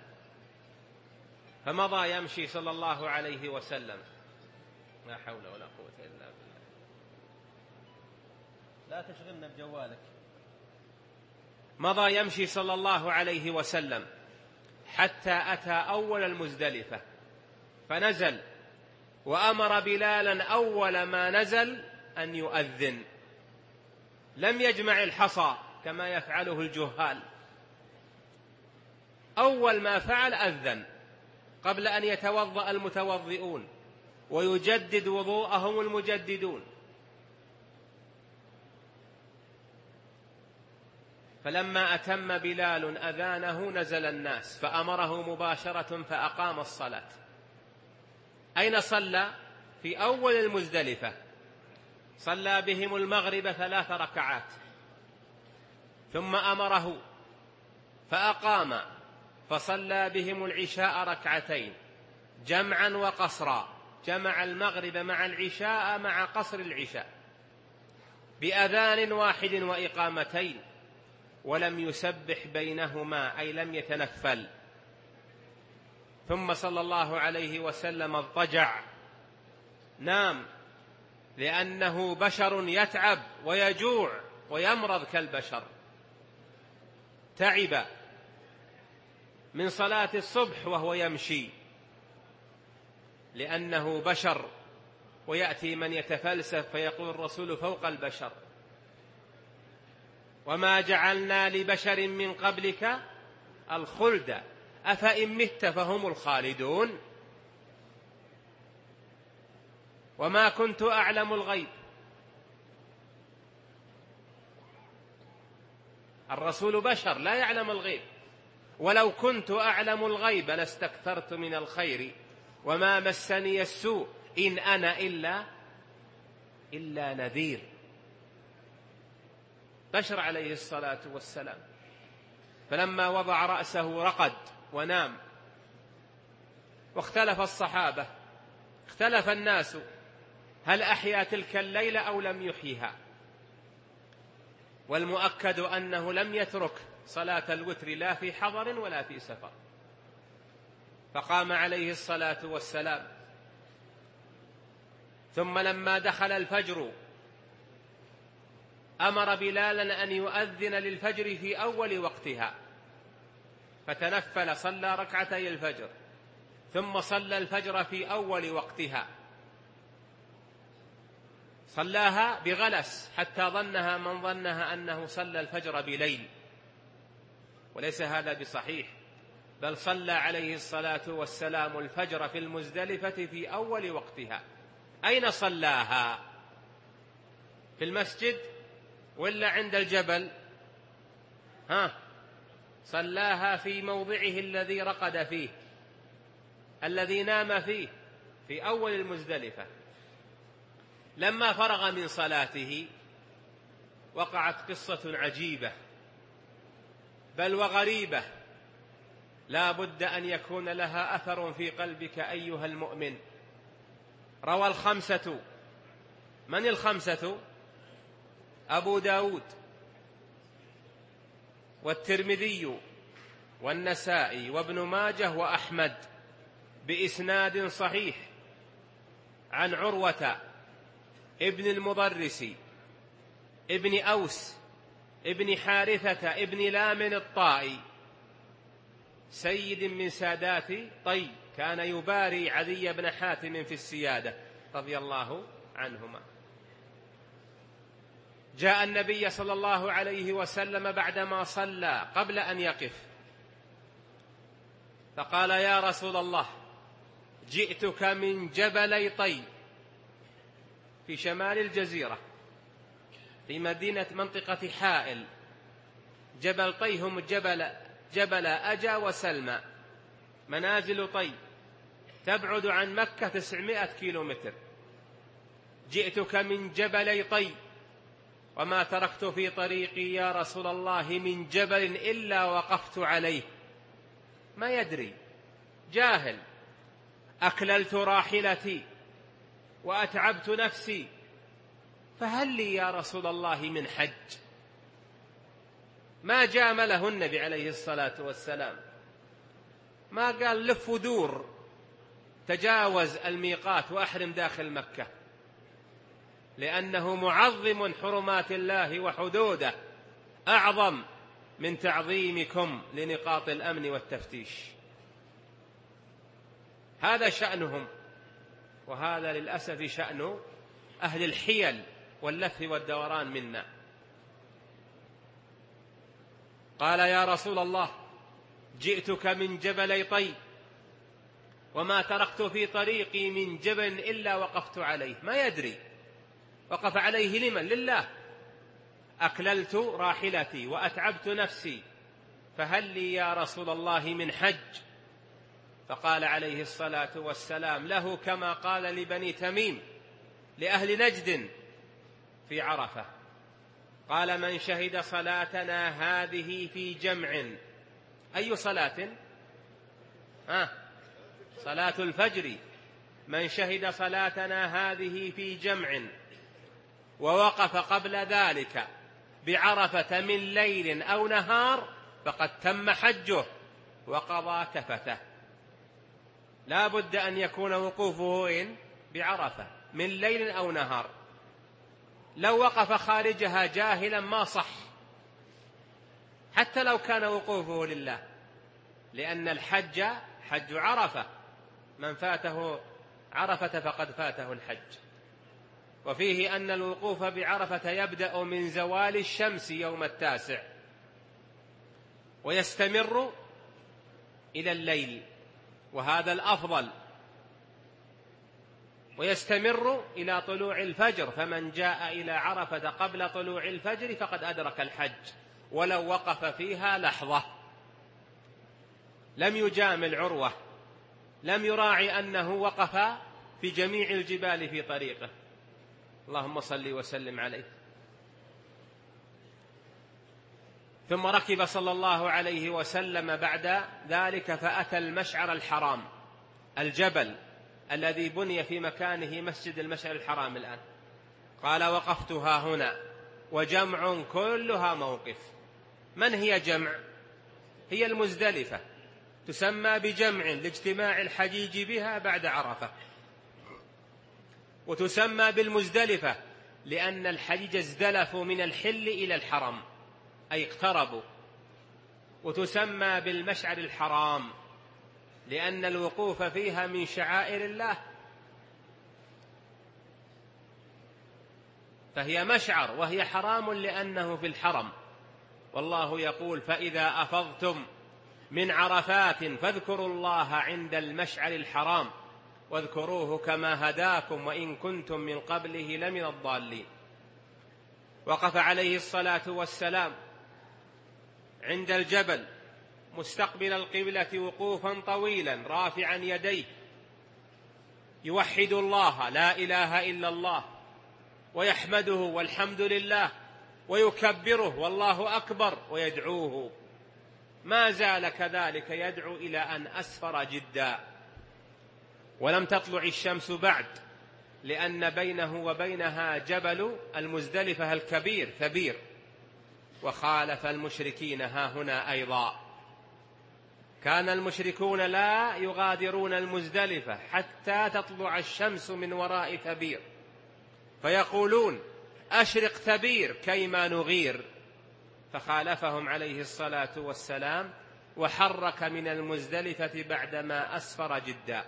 فمضى يمشي صلى الله عليه وسلم. لا حول ولا قوة إلا بالله. لا تشغلنا بجوالك. مضى يمشي صلى الله عليه وسلم حتى أتى أول المزدلفة، فنزل وأمر بلالا أول ما نزل أن يؤذن. لم يجمع الحصى كما يفعله الجهال، أول ما فعل أذن قبل أن يتوضأ المتوضئون ويجدد وضوءهم المجددون. فلما أتم بلال أذانه نزل الناس فأمره مباشرة فأقام الصلاة. أين صلى؟ في أول المزدلفة، صلى بهم المغرب 3 ركعات، ثم أمره فأقام فصلى بهم العشاء 2 جمعا وقصرا، جمع المغرب مع العشاء مع قصر العشاء بأذان واحد وإقامتين، ولم يسبح بينهما، أي لم يتنفل. ثم صلى الله عليه وسلم اضطجع، نام، لأنه بشر يتعب ويجوع ويمرض كالبشر. تعب من صلاة الصبح وهو يمشي، لأنه بشر، ويأتي من يتفلسف فيقول الرسول: فوق البشر. وما جعلنا لبشر من قبلك الخلد أفإن مت فهم الخالدون. وما كنت أعلم الغيب. الرسول بشر لا يعلم الغيب، ولو كنت أعلم الغيب لاستكثرت من الخير وما مسني السوء إن أنا إلا نذير. بشر عليه الصلاة والسلام. فلما وضع رأسه رقد ونام، واختلف الصحابة، اختلف الناس هل أحيا تلك الليلة أو لم يحيها، والمؤكد أنه لم يترك صلاة الوتر لا في حضر ولا في سفر. فقام عليه الصلاة والسلام، ثم لما دخل الفجر أمر بلالا أن يؤذن للفجر في أول وقتها، فتنفل صلى 2 الفجر، ثم صلى الفجر في أول وقتها، صلاها بغلس حتى ظنها من ظنها أنه صلى الفجر بليل، وليس هذا بصحيح، بل صلى عليه الصلاة والسلام الفجر في المزدلفة في أول وقتها. أين صلاها؟ في المسجد ولا عند الجبل؟ صلاها في موضعه الذي رقد فيه، الذي نام فيه، في أول المزدلفة. لما فرغ من صلاته وقعت قصة عجيبة بل وغريبة لا بد أن يكون لها أثر في قلبك أيها المؤمن. روى الخمسة. من الخمسة؟ أبو داود والترمذي والنسائي وابن ماجه وأحمد بإسناد صحيح عن عروة ابن المضرس ابن أوس ابن حارثة ابن لامن الطائي، سيد من سادات طي، كان يباري عدي بن حاتم في السيادة رضي الله عنهما. جاء النبي صلى الله عليه وسلم بعدما صلى قبل أن يقف فقال: يا رسول الله، جئتك من جبلي طي في شمال الجزيرة في مدينة منطقة حائل. جبل طي هم جبل أجا وسلمى، منازل طي تبعد عن مكة 900 كيلومتر. جئتك من جبلي طي وما تركت في طريقي يا رسول الله من جبل إلا وقفت عليه. ما يدري، جاهل. أكللت راحلتي وأتعبت نفسي، فهل لي يا رسول الله من حج؟ ما جامله النبي عليه الصلاة والسلام، ما قال لف ودور تجاوز الميقات وأحرم داخل مكة، لأنه معظم حرمات الله وحدوده أعظم من تعظيمكم لنقاط الأمن والتفتيش. هذا شأنهم، وهذا للأسف شأن أهل الحيل واللف والدوران منا. قال: يا رسول الله، جئتك من جبلي طي وما تركت في طريقي من جبل إلا وقفت عليه. ما يدري وقف عليه لمن؟ لله. أكللت راحلتي وأتعبت نفسي، فهل لي يا رسول الله من حج؟ فقال عليه الصلاة والسلام له كما قال لبني تميم لأهل نجد في عرفة، قال: من شهد صلاتنا هذه في جمع. أي صلاة؟ صلاة الفجر. من شهد صلاتنا هذه في جمع ووقف قبل ذلك بعرفة من ليل أو نهار فقد تم حجه وقضى تفته. لا بد أن يكون وقوفه بعرفة من ليل أو نهار. لو وقف خارجها جاهلا ما صح، حتى لو كان وقوفه لله، لأن الحج حج عرفة، من فاته عرفة فقد فاته الحج. وفيه أن الوقوف بعرفة يبدأ من زوال الشمس يوم 9 ويستمر إلى الليل، وهذا الأفضل، ويستمر إلى طلوع الفجر. فمن جاء إلى عرفة قبل طلوع الفجر فقد أدرك الحج ولو وقف فيها لحظة. لم يجامل عروة، لم يراعي أنه وقف في جميع الجبال في طريقه. اللهم صل وسلم عليه. ثم ركب صلى الله عليه وسلم بعد ذلك فأتى المشعر الحرام، الجبل الذي بني في مكانه مسجد المشعر الحرام الآن. قال: وقفتها هنا وجمع كلها موقف. من هي جمع؟ هي المزدلفة، تسمى بجمع لاجتماع الحجيج بها بعد عرفة، وتسمى بالمزدلفة لأن الحجيج ازدلفوا من الحل إلى الحرم أي اقتربوا. وتسمى بالمشعر الحرام لأن الوقوف فيها من شعائر الله، فهي مشعر وهي حرام لأنه في الحرم. والله يقول: فإذا أفضتم من عرفات فاذكروا الله عند المشعر الحرام واذكروه كما هداكم وإن كنتم من قبله لمن الضالين. وقف عليه الصلاة والسلام عند الجبل مستقبل القبلة وقوفا طويلا رافعا يديه يوحد الله، لا إله إلا الله، ويحمده والحمد لله، ويكبره والله أكبر، ويدعوه ما زال كذلك يدعو إلى أن أسفر جدا، ولم تطلع الشمس بعد، لأن بينه وبينها جبل المزدلفة الكبير ثبير، وخالف المشركين ها هنا أيضا. كان المشركون لا يغادرون المزدلفة حتى تطلع الشمس من وراء ثبير، فيقولون أشرق ثبير كيما نغير، فخالفهم عليه الصلاة والسلام وحرك من المزدلفة بعدما أسفر جدا.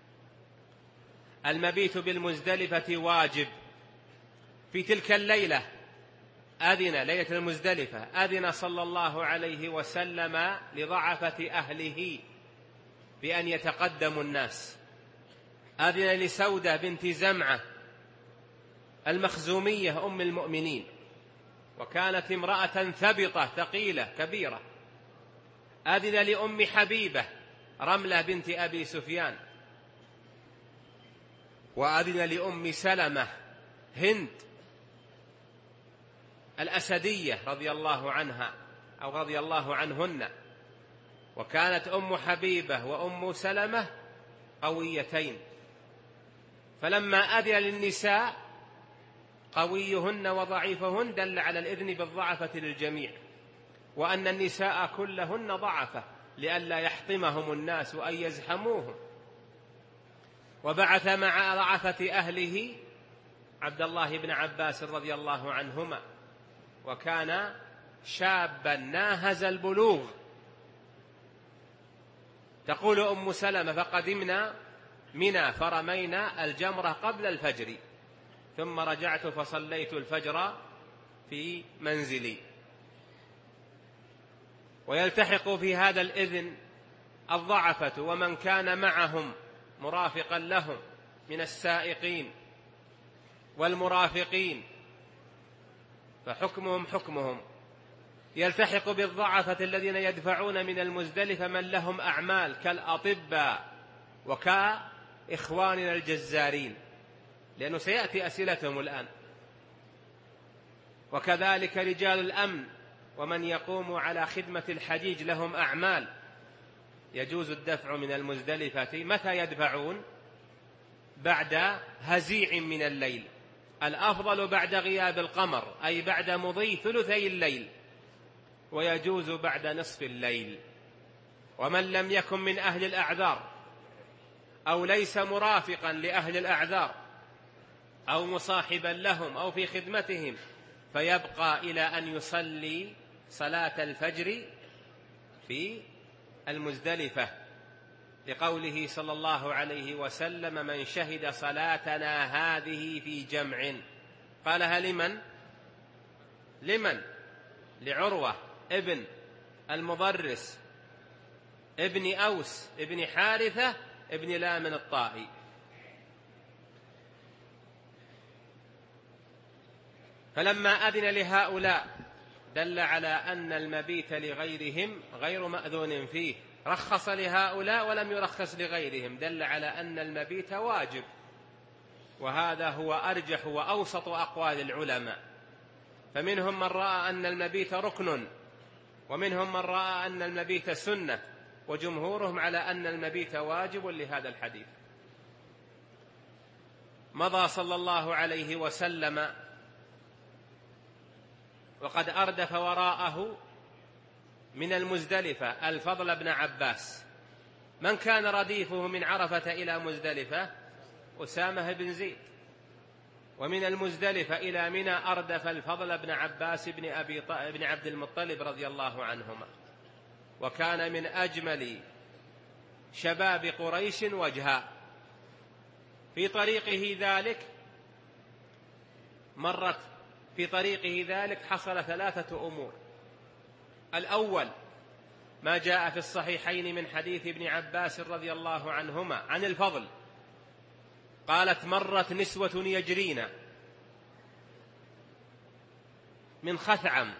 المبيت بالمزدلفة واجب. في تلك الليلة ليلة المزدلفة أذن صلى الله عليه وسلم لضعفة أهله بأن يتقدموا الناس. أذن لسودة بنت زمعة المخزومية أم المؤمنين، وكانت امرأة ثبطة ثقيلة كبيرة. أذن لأم حبيبة رملة بنت أبي سفيان، وأذن لأم سلمة هند الأسدية رضي الله عنها أو رضي الله عنهن. وكانت أم حبيبة وأم سلمة قويتين، فلما أذن للنساء قويهن وضعيفهن دل على الإذن بالضعفة للجميع، وأن النساء كلهن ضعفة لئلا يحطمهم الناس وأن يزحموهم. وبعث مع ضعفة أهله عبد الله بن عباس رضي الله عنهما، وكان شابا ناهز البلوغ. تقول أم سلمة فقدمنا منى فرمينا الجمرة قبل الفجر، ثم رجعت فصليت الفجر في منزلي. ويلتحق في هذا الإذن الضعفة ومن كان معهم مرافقا لهم من السائقين والمرافقين، فحكمهم حكمهم. يلتحق بالضعفة الذين يدفعون من المزدلفة من لهم أعمال كالأطباء وكإخواننا الجزارين، لأنه سيأتي أسئلتهم الآن. وكذلك رجال الأمن ومن يقوم على خدمة الحجيج لهم أعمال، يجوز الدفع من المزدلفة. متى يدفعون؟ بعد هزيع من الليل، الأفضل بعد غياب القمر، أي بعد مضي ثلثي الليل، ويجوز بعد نصف الليل. ومن لم يكن من أهل الأعذار أو ليس مرافقا لأهل الأعذار أو مصاحبا لهم أو في خدمتهم، فيبقى إلى أن يصلي صلاة الفجر في المزدلفة، لقوله صلى الله عليه وسلم: من شهد صلاتنا هذه في جمع. قالها لمن؟ لعروة ابن المضرس ابن أوس ابن حارثة ابن لامن الطائي. فلما أذن لهؤلاء دل على أن المبيت لغيرهم غير مأذون فيه، رخص لهؤلاء ولم يرخص لغيرهم، دل على أن المبيت واجب، وهذا هو أرجح وأوسط أقوال العلماء. فمنهم من رأى أن المبيت ركن، ومنهم من رأى أن المبيت سنة، وجمهورهم على أن المبيت واجب لهذا الحديث. مضى صلى الله عليه وسلم وقد أردف وراءه من المزدلفة الفضل بن عباس. من كان رديفه من عرفة إلى مزدلفة؟ أسامة بن زيد. ومن المزدلفة إلى منى أردف الفضل بن عباس بن عبد المطلب رضي الله عنهما، وكان من أجمل شباب قريش وجها. في طريقه ذلك حصل 3 أمور. الأول ما جاء في الصحيحين من حديث ابن عباس رضي الله عنهما عن الفضل، قالت: مرت نسوة يجرين من خثعم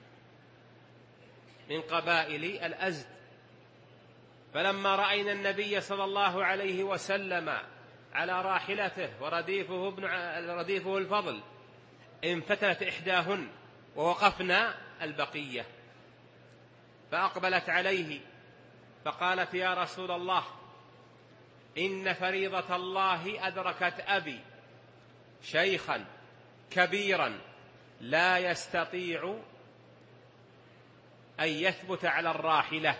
من قبائل الأزد، فلما رأينا النبي صلى الله عليه وسلم على راحلته ورديفه الفضل انفتلت إحداهن ووقفنا البقية، فأقبلت عليه فقالت: يا رسول الله، إن فريضة الله أدركت أبي شيخا كبيرا لا يستطيع أن يثبت على الراحلة،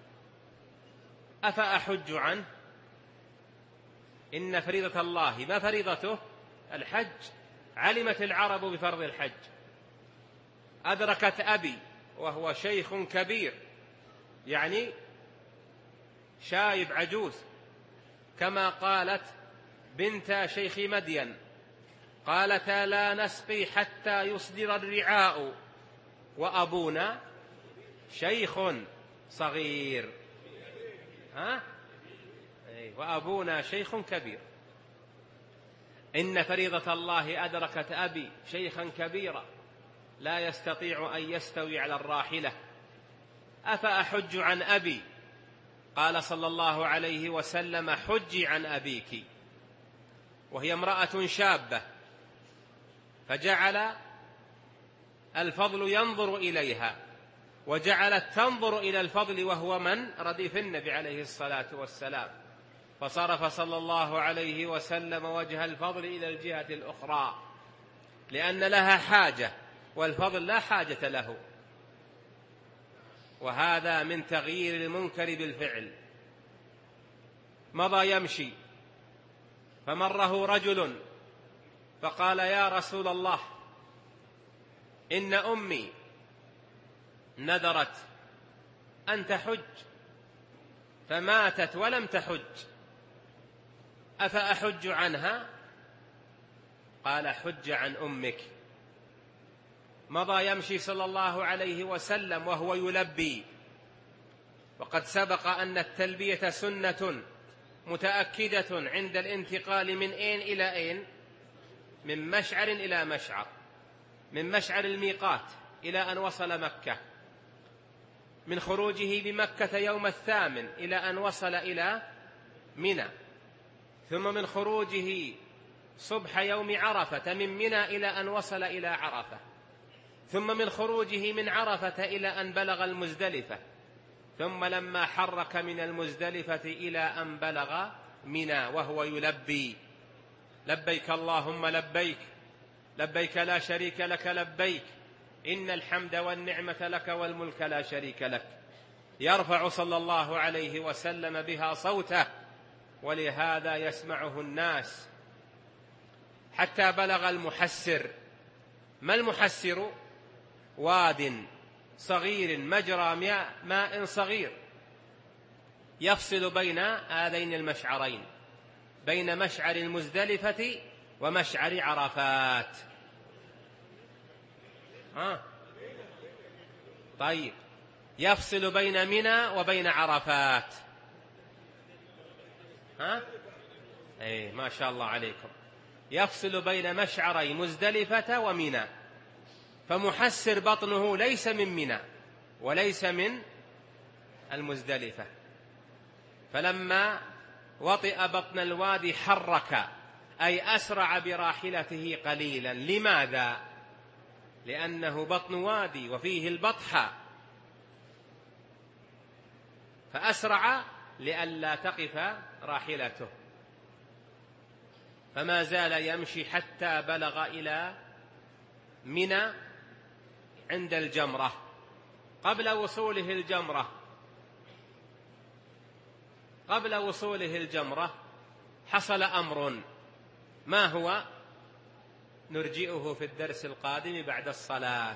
أفأحج عنه؟ إن فريضة الله، ما فريضته؟ الحج. علمت العرب بفرض الحج. أدركت أبي وهو شيخ كبير، يعني شايب عجوز، كما قالت بنت شيخ مدين، قالتا: لا نسقي حتى يصدر الرعاء وأبونا شيخ صغير. وأبونا شيخ كبير. إن فريضة الله أدركت أبي شيخا كبيرا لا يستطيع أن يستوي على الراحلة، أفأحج عن أبي؟ قال صلى الله عليه وسلم: حجي عن أبيك. وهي امرأة شابة، فجعل الفضل ينظر إليها، وجعلت تنظر إلى الفضل وهو من؟ رديف النبي عليه الصلاة والسلام. فصرف صلى الله عليه وسلم وجه الفضل إلى الجهة الأخرى، لأن لها حاجة والفضل لا حاجة له. وهذا من تغيير المنكر بالفعل. مضى يمشي فمره رجل فقال: يا رسول الله، إن أمي نذرت أن تحج فماتت ولم تحج، أفأحج عنها؟ قال: حج عن أمك. مضى يمشي صلى الله عليه وسلم وهو يلبي، وقد سبق أن التلبية سنة متأكدة عند الانتقال من أين إلى أين؟ من مشعر إلى مشعر، من مشعر الميقات إلى أن وصل مكة، من خروجه بمكة يوم 8 إلى أن وصل إلى منى، ثم من خروجه صبح يوم عرفة من منى إلى أن وصل إلى عرفة، ثم من خروجه من عرفة إلى أن بلغ المزدلفة، ثم لما حرك من المزدلفة إلى أن بلغ منى وهو يلبي: لبيك اللهم لبيك، لبيك لا شريك لك لبيك، إن الحمد والنعمة لك والملك لا شريك لك. يرفع صلى الله عليه وسلم بها صوته، ولهذا يسمعه الناس حتى بلغ المحسر. ما المحسر؟ واد صغير مجرى ماء صغير يفصل بين هذين المشعرين، بين مشعر المزدلفة ومشعر عرفات. طيب، يفصل بين منى وبين عرفات. ما شاء الله عليكم. يفصل بين مشعري مزدلفة ومنى. فمحسر بطنه ليس من منى وليس من المزدلفة، فلما وطئ بطن الوادي حرك، أي أسرع براحلته قليلا. لماذا؟ لأنه بطن وادي وفيه البطحة، فأسرع لئلا تقف راحلته. فما زال يمشي حتى بلغ إلى منى عند الجمرة. قبل وصوله الجمرة حصل أمر. ما هو؟ نرجئه في الدرس القادم بعد الصلاة،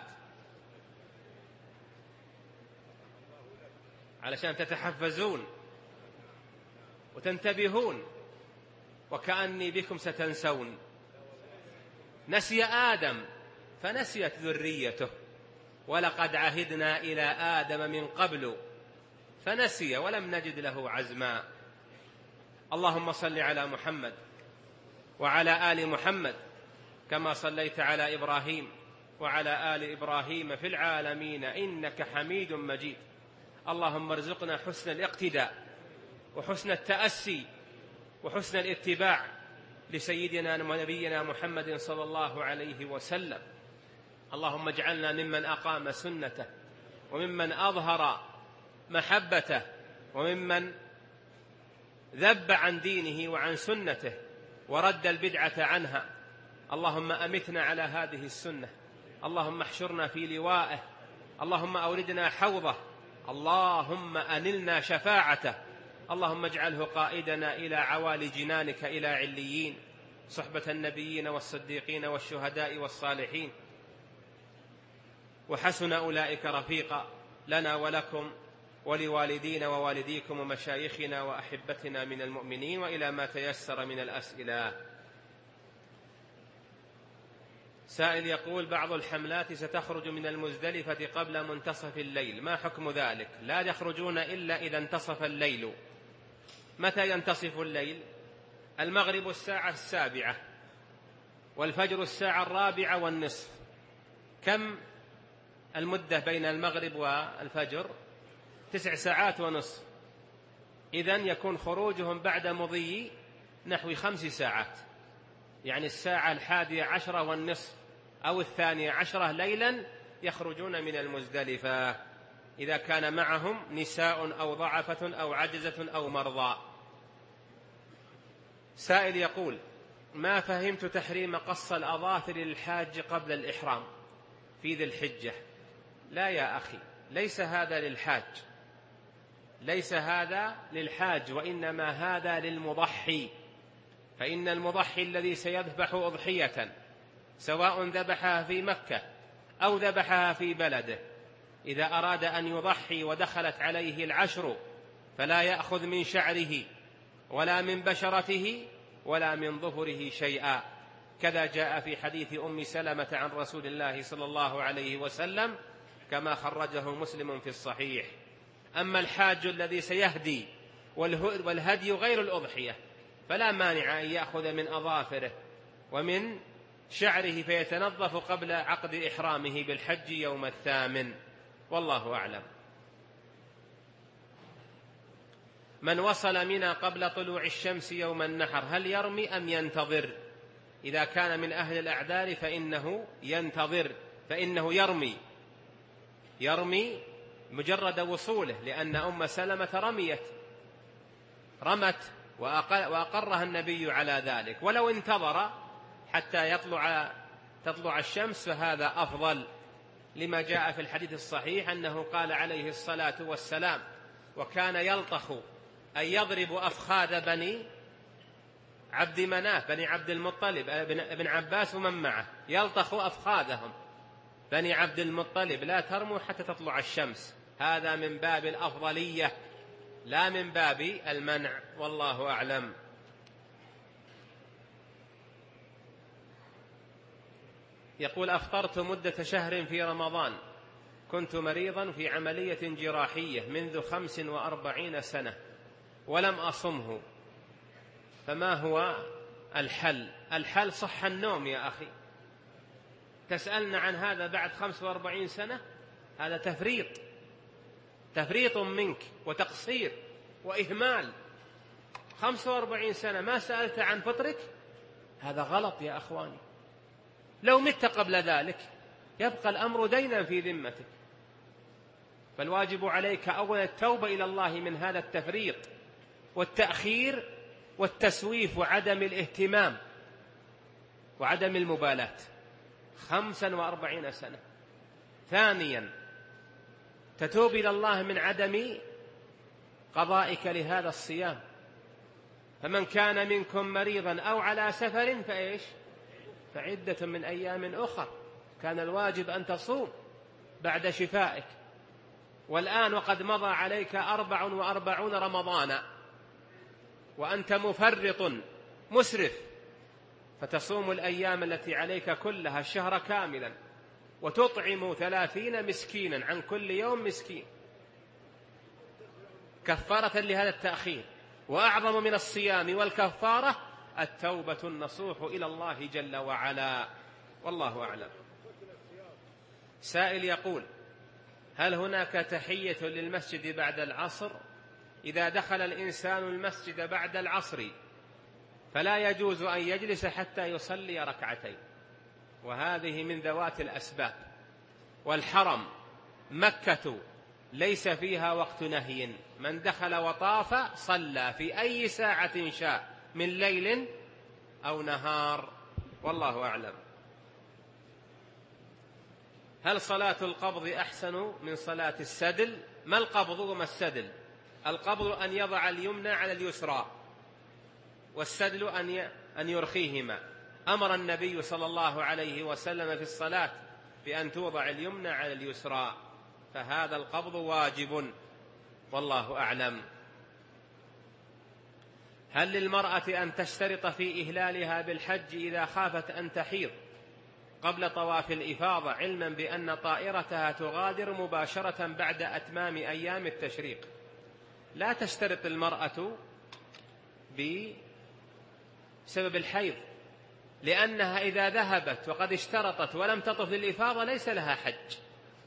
علشان تتحفزون وتنتبهون، وكأني بكم ستنسون. نسي آدم فنسيت ذريته، ولقد عهدنا إلى آدم من قبل فنسي ولم نجد له عزما. اللهم صل على محمد وعلى آل محمد كما صليت على إبراهيم وعلى آل إبراهيم في العالمين إنك حميد مجيد. اللهم ارزقنا حسن الاقتداء وحسن التأسي وحسن الاتباع لسيدنا ونبينا محمد صلى الله عليه وسلم. اللهم اجعلنا ممن أقام سنته وممن أظهر محبته وممن ذب عن دينه وعن سنته ورد البدعة عنها. اللهم أمتنا على هذه السنة، اللهم احشرنا في لوائه، اللهم أوردنا حوضه، اللهم أنلنا شفاعته، اللهم اجعله قائدنا إلى عوالي جنانك إلى عليين، صحبة النبيين والصديقين والشهداء والصالحين، وحسن أولئك رفيقا، لنا ولكم ولوالدينا ووالديكم ومشايخنا وأحبتنا من المؤمنين. وإلى ما تيسر من الأسئلة. سائل يقول: بعض الحملات ستخرج من المزدلفة قبل منتصف الليل، ما حكم ذلك؟ لا يخرجون إلا إذا انتصف الليل. متى ينتصف الليل؟ المغرب 7:07 والفجر 4:04. كم المدة بين المغرب والفجر؟ 9 ساعات ونصف. إذن يكون خروجهم بعد مضي نحو 5 ساعات، يعني 11:10 أو 12 ليلا يخرجون من المزدلفة، إذا كان معهم نساء أو ضعفة أو عجزة أو مرضى. سائل يقول: ما فهمت تحريم قص الأظافر للحاج قبل الإحرام في ذي الحجة. لا يا أخي، ليس هذا للحاج، ليس هذا للحاج، وإنما هذا للمضحي. فإن المضحي الذي سيذبح أضحية سواء ذبحها في مكة أو ذبحها في بلده، إذا أراد أن يضحي ودخلت عليه العشر فلا يأخذ من شعره ولا من بشرته ولا من ظفره شيئا، كذا جاء في حديث أم سلمة عن رسول الله صلى الله عليه وسلم كما خرجه مسلم في الصحيح. أما الحاج الذي سيهدي والهدي غير الأضحية فلا مانع أن يأخذ من أظافره ومن شعره فيتنظف قبل عقد إحرامه بالحج يوم 8، والله أعلم. من وصل منى قبل طلوع الشمس يوم النحر هل يرمي أم ينتظر؟ إذا كان من أهل الأعذار فإنه ينتظر، فإنه يرمي مجرد وصوله، لأن أم سلمة رمت وأقرها النبي على ذلك، ولو انتظر حتى تطلع الشمس فهذا أفضل، لما جاء في الحديث الصحيح أنه قال عليه الصلاة والسلام: وكان يلطخ أن يضرب أفخاذ بني عبد مناف بني عبد المطلب ابن عباس ومن معه، يلطخ أفخاذهم بني عبد المطلب، لا ترموا حتى تطلع الشمس. هذا من باب الأفضلية لا من باب المنع، والله أعلم. يقول: أفطرت مدة شهر في رمضان، كنت مريضا في عملية جراحية منذ 45 سنة ولم أصمه، فما هو الحل؟ الحل صح النوم يا أخي. تسألنا عن هذا بعد 45 سنة؟ هذا تفريط منك وتقصير وإهمال. 45 سنة ما سألت عن فطرك؟ هذا غلط يا أخواني. لو مت قبل ذلك يبقى الأمر دينا في ذمتك، فالواجب عليك أولا التوبة إلى الله من هذا التفريط والتأخير والتسويف وعدم الاهتمام وعدم المبالاة. 45 سنة. ثانيا تتوب إلى الله من عدم قضائك لهذا الصيام، فمن كان منكم مريضا أو على سفر فعدة من أيام أخر. كان الواجب أن تصوم بعد شفائك، والآن وقد مضى عليك 44 رمضانا وأنت مفرط مسرف، فتصوم الأيام التي عليك كلها الشهر كاملا، وتطعم 30 مسكينا عن كل يوم مسكين كفارة لهذا التأخير. وأعظم من الصيام والكفارة التوبة النصوح إلى الله جل وعلا، والله أعلم. سائل يقول: هل هناك تحية للمسجد بعد العصر؟ إذا دخل الإنسان المسجد بعد العصر فلا يجوز أن يجلس حتى يصلي ركعتين، وهذه من ذوات الأسباب. والحرم مكة ليس فيها وقت نهي، من دخل وطاف صلى في أي ساعة شاء من ليل أو نهار، والله أعلم. هل صلاة القبض أحسن من صلاة السدل؟ ما القبض وما السدل؟ القبض أن يضع اليمنى على اليسرى، والسدل أن يرخيهما. أمر النبي صلى الله عليه وسلم في الصلاة بأن توضع اليمنى على اليسرى، فهذا القبض واجب، والله أعلم. هل للمرأة أن تشترط في إهلالها بالحج إذا خافت أن تحيض قبل طواف الإفاضة، علما بأن طائرتها تغادر مباشرة بعد أتمام أيام التشريق؟ لا تشترط المرأة بسبب الحيض، لأنها إذا ذهبت وقد اشترطت ولم تطف للإفاضة ليس لها حج.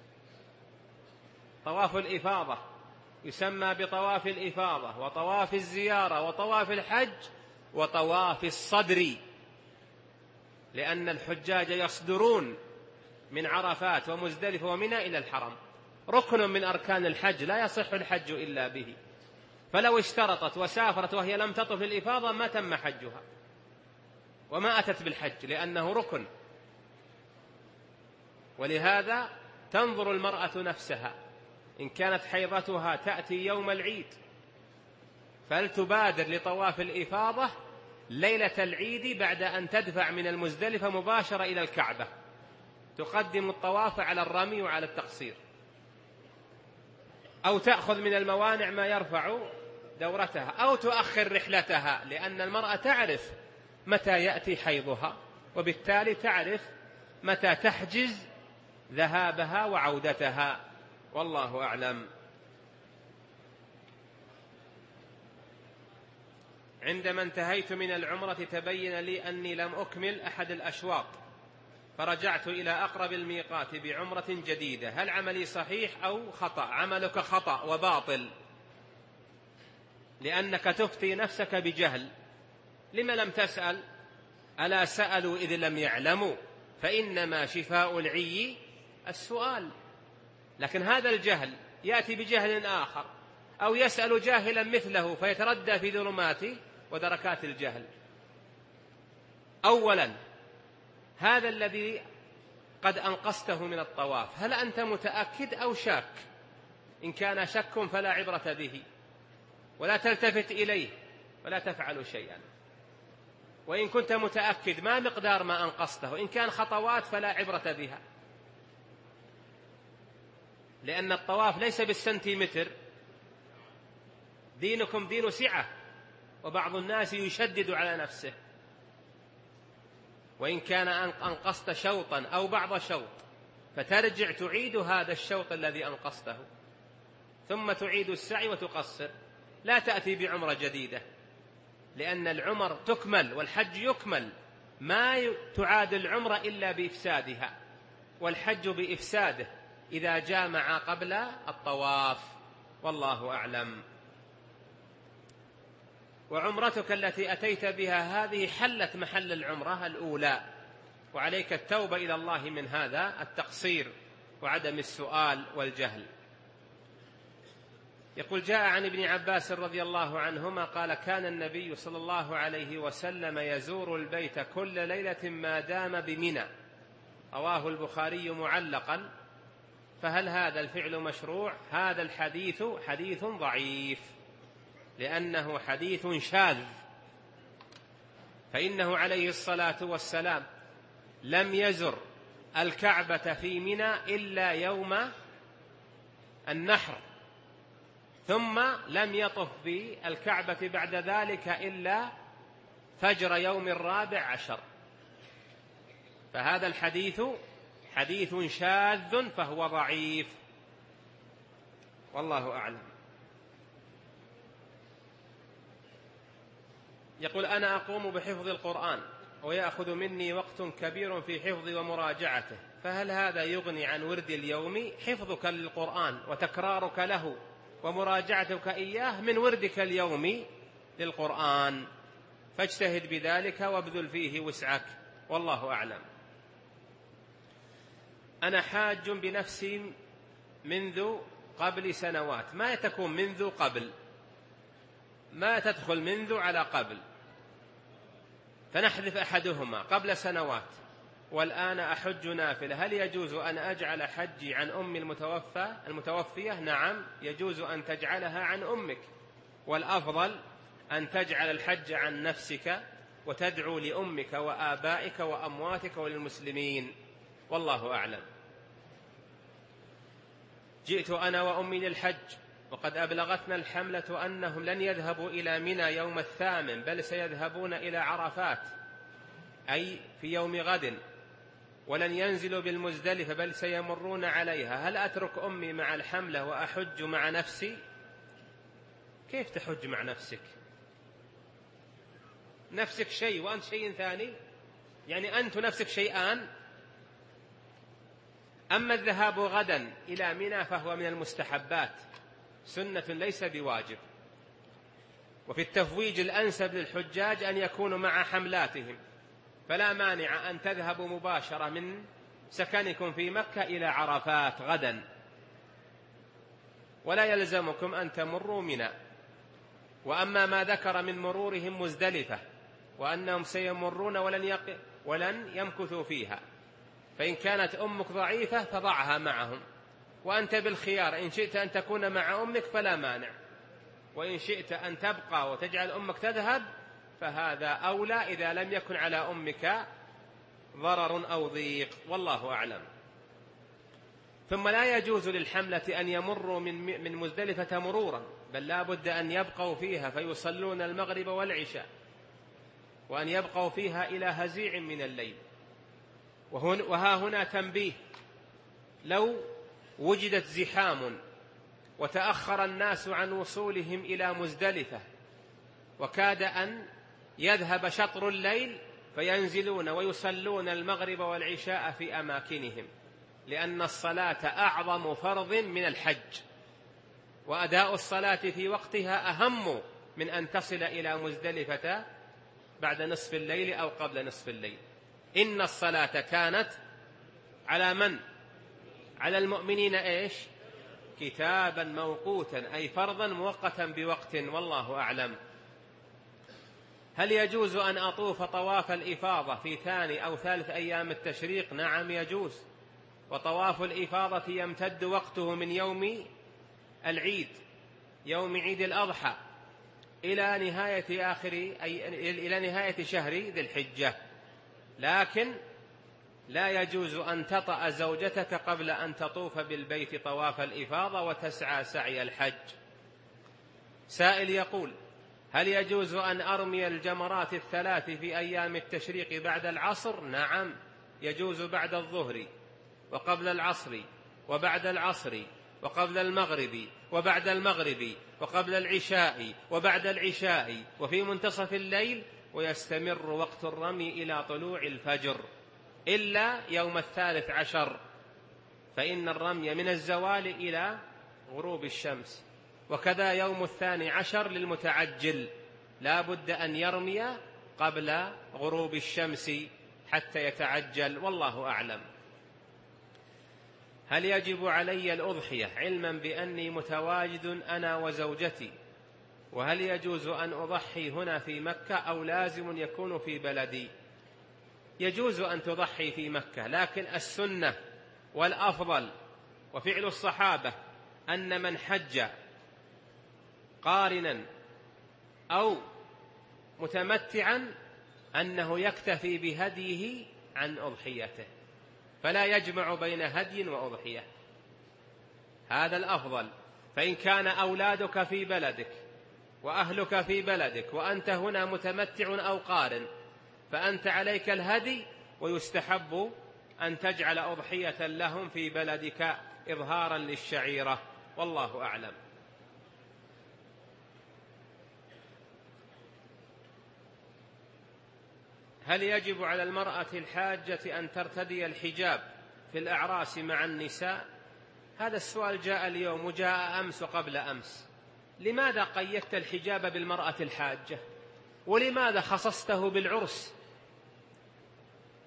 طواف الإفاضة يسمى بطواف الإفاضة وطواف الزيارة وطواف الحج وطواف الصدر، لأن الحجاج يصدرون من عرفات ومزدلفة ومنى إلى الحرم، ركن من أركان الحج لا يصح الحج إلا به، فلو اشترطت وسافرت وهي لم تطف الإفاضة ما تم حجها وما أتت بالحج، لأنه ركن. ولهذا تنظر المرأة نفسها، إن كانت حيضتها تأتي يوم العيد فلتبادر لطواف الإفاضة ليلة العيد بعد أن تدفع من المزدلفة مباشرة إلى الكعبة، تقدم الطواف على الرمي وعلى التقصير، أو تأخذ من الموانع ما يرفع دورتها، أو تؤخر رحلتها، لأن المرأة تعرف متى يأتي حيضها، وبالتالي تعرف متى تحجز ذهابها وعودتها، والله أعلم. عندما انتهيت من العمرة تبين لي أني لم أكمل أحد الأشواط، فرجعت إلى أقرب الميقات بعمرة جديدة، هل عملي صحيح أو خطأ؟ عملك خطأ وباطل، لأنك تفتي نفسك بجهل. لما لم تسأل؟ ألا سألوا إذ لم يعلموا، فإنما شفاء العي السؤال. لكن هذا الجهل يأتي بجهل آخر، أو يسأل جاهلا مثله فيتردى في ظلمات ودركات الجهل. أولا، هذا الذي قد أنقصته من الطواف، هل أنت متأكد أو شاك؟ إن كان شك فلا عبرة به، ولا تلتفت إليه ولا تفعل شيئا. وإن كنت متأكد ما مقدار ما أنقصته، إن كان خطوات فلا عبرة بها، لأن الطواف ليس بالسنتيمتر، دينكم دين سعة، وبعض الناس يشدد على نفسه. وإن كان أنقصت شوطا أو بعض شوط فترجع تعيد هذا الشوط الذي أنقصته، ثم تعيد السعي وتقصر، لا تأتي بعمرة جديدة، لأن العمر تكمل والحج يكمل، ما تعاد العمرة إلا بإفسادها، والحج بإفساده إذا جامع قبل الطواف، والله أعلم. وعمرتك التي أتيت بها هذه حلت محل العمرة الأولى، وعليك التوبة إلى الله من هذا التقصير وعدم السؤال والجهل. يقول: جاء عن ابن عباس رضي الله عنهما قال: كان النبي صلى الله عليه وسلم يزور البيت كل ليلة ما دام بمنى، رواه البخاري معلقا، فهل هذا الفعل مشروع؟ هذا الحديث حديث ضعيف، لأنه حديث شاذ، فإنه عليه الصلاة والسلام لم يزر الكعبة في منى إلا يوم النحر، ثم لم يطف بالكعبة بعد ذلك إلا فجر يوم 14، فهذا الحديث حديث شاذ فهو ضعيف، والله أعلم. يقول: أنا أقوم بحفظ القرآن ويأخذ مني وقت كبير في حفظ ومراجعته، فهل هذا يغني عن ورد اليوم؟ حفظك للقرآن وتكرارك له ومراجعتك إياه من وردك اليومي للقرآن، فاجتهد بذلك وابذل فيه وسعك، والله أعلم. أنا حاج بنفسي منذ قبل سنوات، ما تكون منذ قبل، ما تدخل منذ على قبل، فنحذف أحدهما قبل سنوات. والآن أحج نافلة، هل يجوز أن أجعل حجي عن أم المتوفية؟ نعم، يجوز أن تجعلها عن أمك، والأفضل أن تجعل الحج عن نفسك وتدعو لأمك وآبائك وأمواتك وللمسلمين، والله أعلم. جئت أنا وأمي للحج وقد أبلغتنا الحملة أنهم لن يذهبوا إلى منى يوم 8، بل سيذهبون إلى عرفات أي في يوم غد، ولن ينزلوا بالمزدلفة بل سيمرون عليها، هل أترك أمي مع الحملة وأحج مع نفسي؟ كيف تحج مع نفسك؟ نفسك شيء وأنت شيء ثاني، يعني أنت نفسك شيئان. أما الذهاب غدا إلى منى فهو من المستحبات، سنة ليس بواجب. وفي التفويج الأنسب للحجاج أن يكونوا مع حملاتهم، فلا مانع أن تذهبوا مباشرة من سكنكم في مكة إلى عرفات غدا، ولا يلزمكم أن تمروا منى. وأما ما ذكر من مرورهم مزدلفة وأنهم سيمرون ولن يمكثوا فيها، فإن كانت أمك ضعيفة فضعها معهم، وأنت بالخيار، إن شئت أن تكون مع أمك فلا مانع، وإن شئت أن تبقى وتجعل أمك تذهب فهذا أولى إذا لم يكن على أمك ضرر أو ضيق، والله أعلم. ثم لا يجوز للحملة أن يمروا من مزدلفة مرورا، بل لا بد أن يبقوا فيها فيصلون المغرب والعشاء، وأن يبقوا فيها إلى هزيع من الليل. وها هنا تنبيه: لو وجدت زحام وتأخر الناس عن وصولهم إلى مزدلفة وكاد أن يذهب شطر الليل، فينزلون ويصلون المغرب والعشاء في أماكنهم، لأن الصلاة أعظم فرض من الحج، وأداء الصلاة في وقتها أهم من أن تصل إلى مزدلفة بعد نصف الليل أو قبل نصف الليل. إن الصلاة كانت على من؟ على المؤمنين إيش؟ كتابا موقوتا، أي فرضا مؤقتا بوقت، والله أعلم. هل يجوز أن أطوف طواف الإفاضة في ثاني أو ثالث أيام التشريق؟ نعم يجوز، وطواف الإفاضة يمتد وقته من يوم العيد، يوم عيد الأضحى، إلى نهاية شهر ذي الحجة، لكن لا يجوز أن تطأ زوجتك قبل أن تطوف بالبيت طواف الإفاضة وتسعى سعي الحج. سائل يقول: هل يجوز أن أرمي الجمرات الثلاث في أيام التشريق بعد العصر؟ نعم يجوز، بعد الظهر وقبل العصر وبعد العصر وقبل المغرب وبعد المغرب وقبل العشاء وبعد العشاء وفي منتصف الليل، ويستمر وقت الرمي إلى طلوع الفجر، إلا يوم 13، فإن الرمي من الزوال إلى غروب الشمس، وكذا يوم 12 للمتعجل، لا بد أن يرمي قبل غروب الشمس حتى يتعجل، والله أعلم. هل يجب علي الأضحية علما بأني متواجد أنا وزوجتي؟ وهل يجوز أن أضحي هنا في مكة أو لازم يكون في بلدي؟ يجوز أن تضحي في مكة، لكن السنة والأفضل وفعل الصحابة أن من حج قارنا أو متمتعا أنه يكتفي بهديه عن أضحيته، فلا يجمع بين هدي وأضحية، هذا الأفضل. فإن كان أولادك في بلدك وأهلك في بلدك وأنت هنا متمتع أو قارن، فأنت عليك الهدي، ويستحب أن تجعل أضحية لهم في بلدك إظهارا للشعيرة، والله أعلم. هل يجب على المرأة الحاجة أن ترتدي الحجاب في الأعراس مع النساء؟ هذا السؤال جاء اليوم وجاء أمس وقبل أمس. لماذا قيدت الحجاب بالمرأة الحاجة؟ ولماذا خصصته بالعرس؟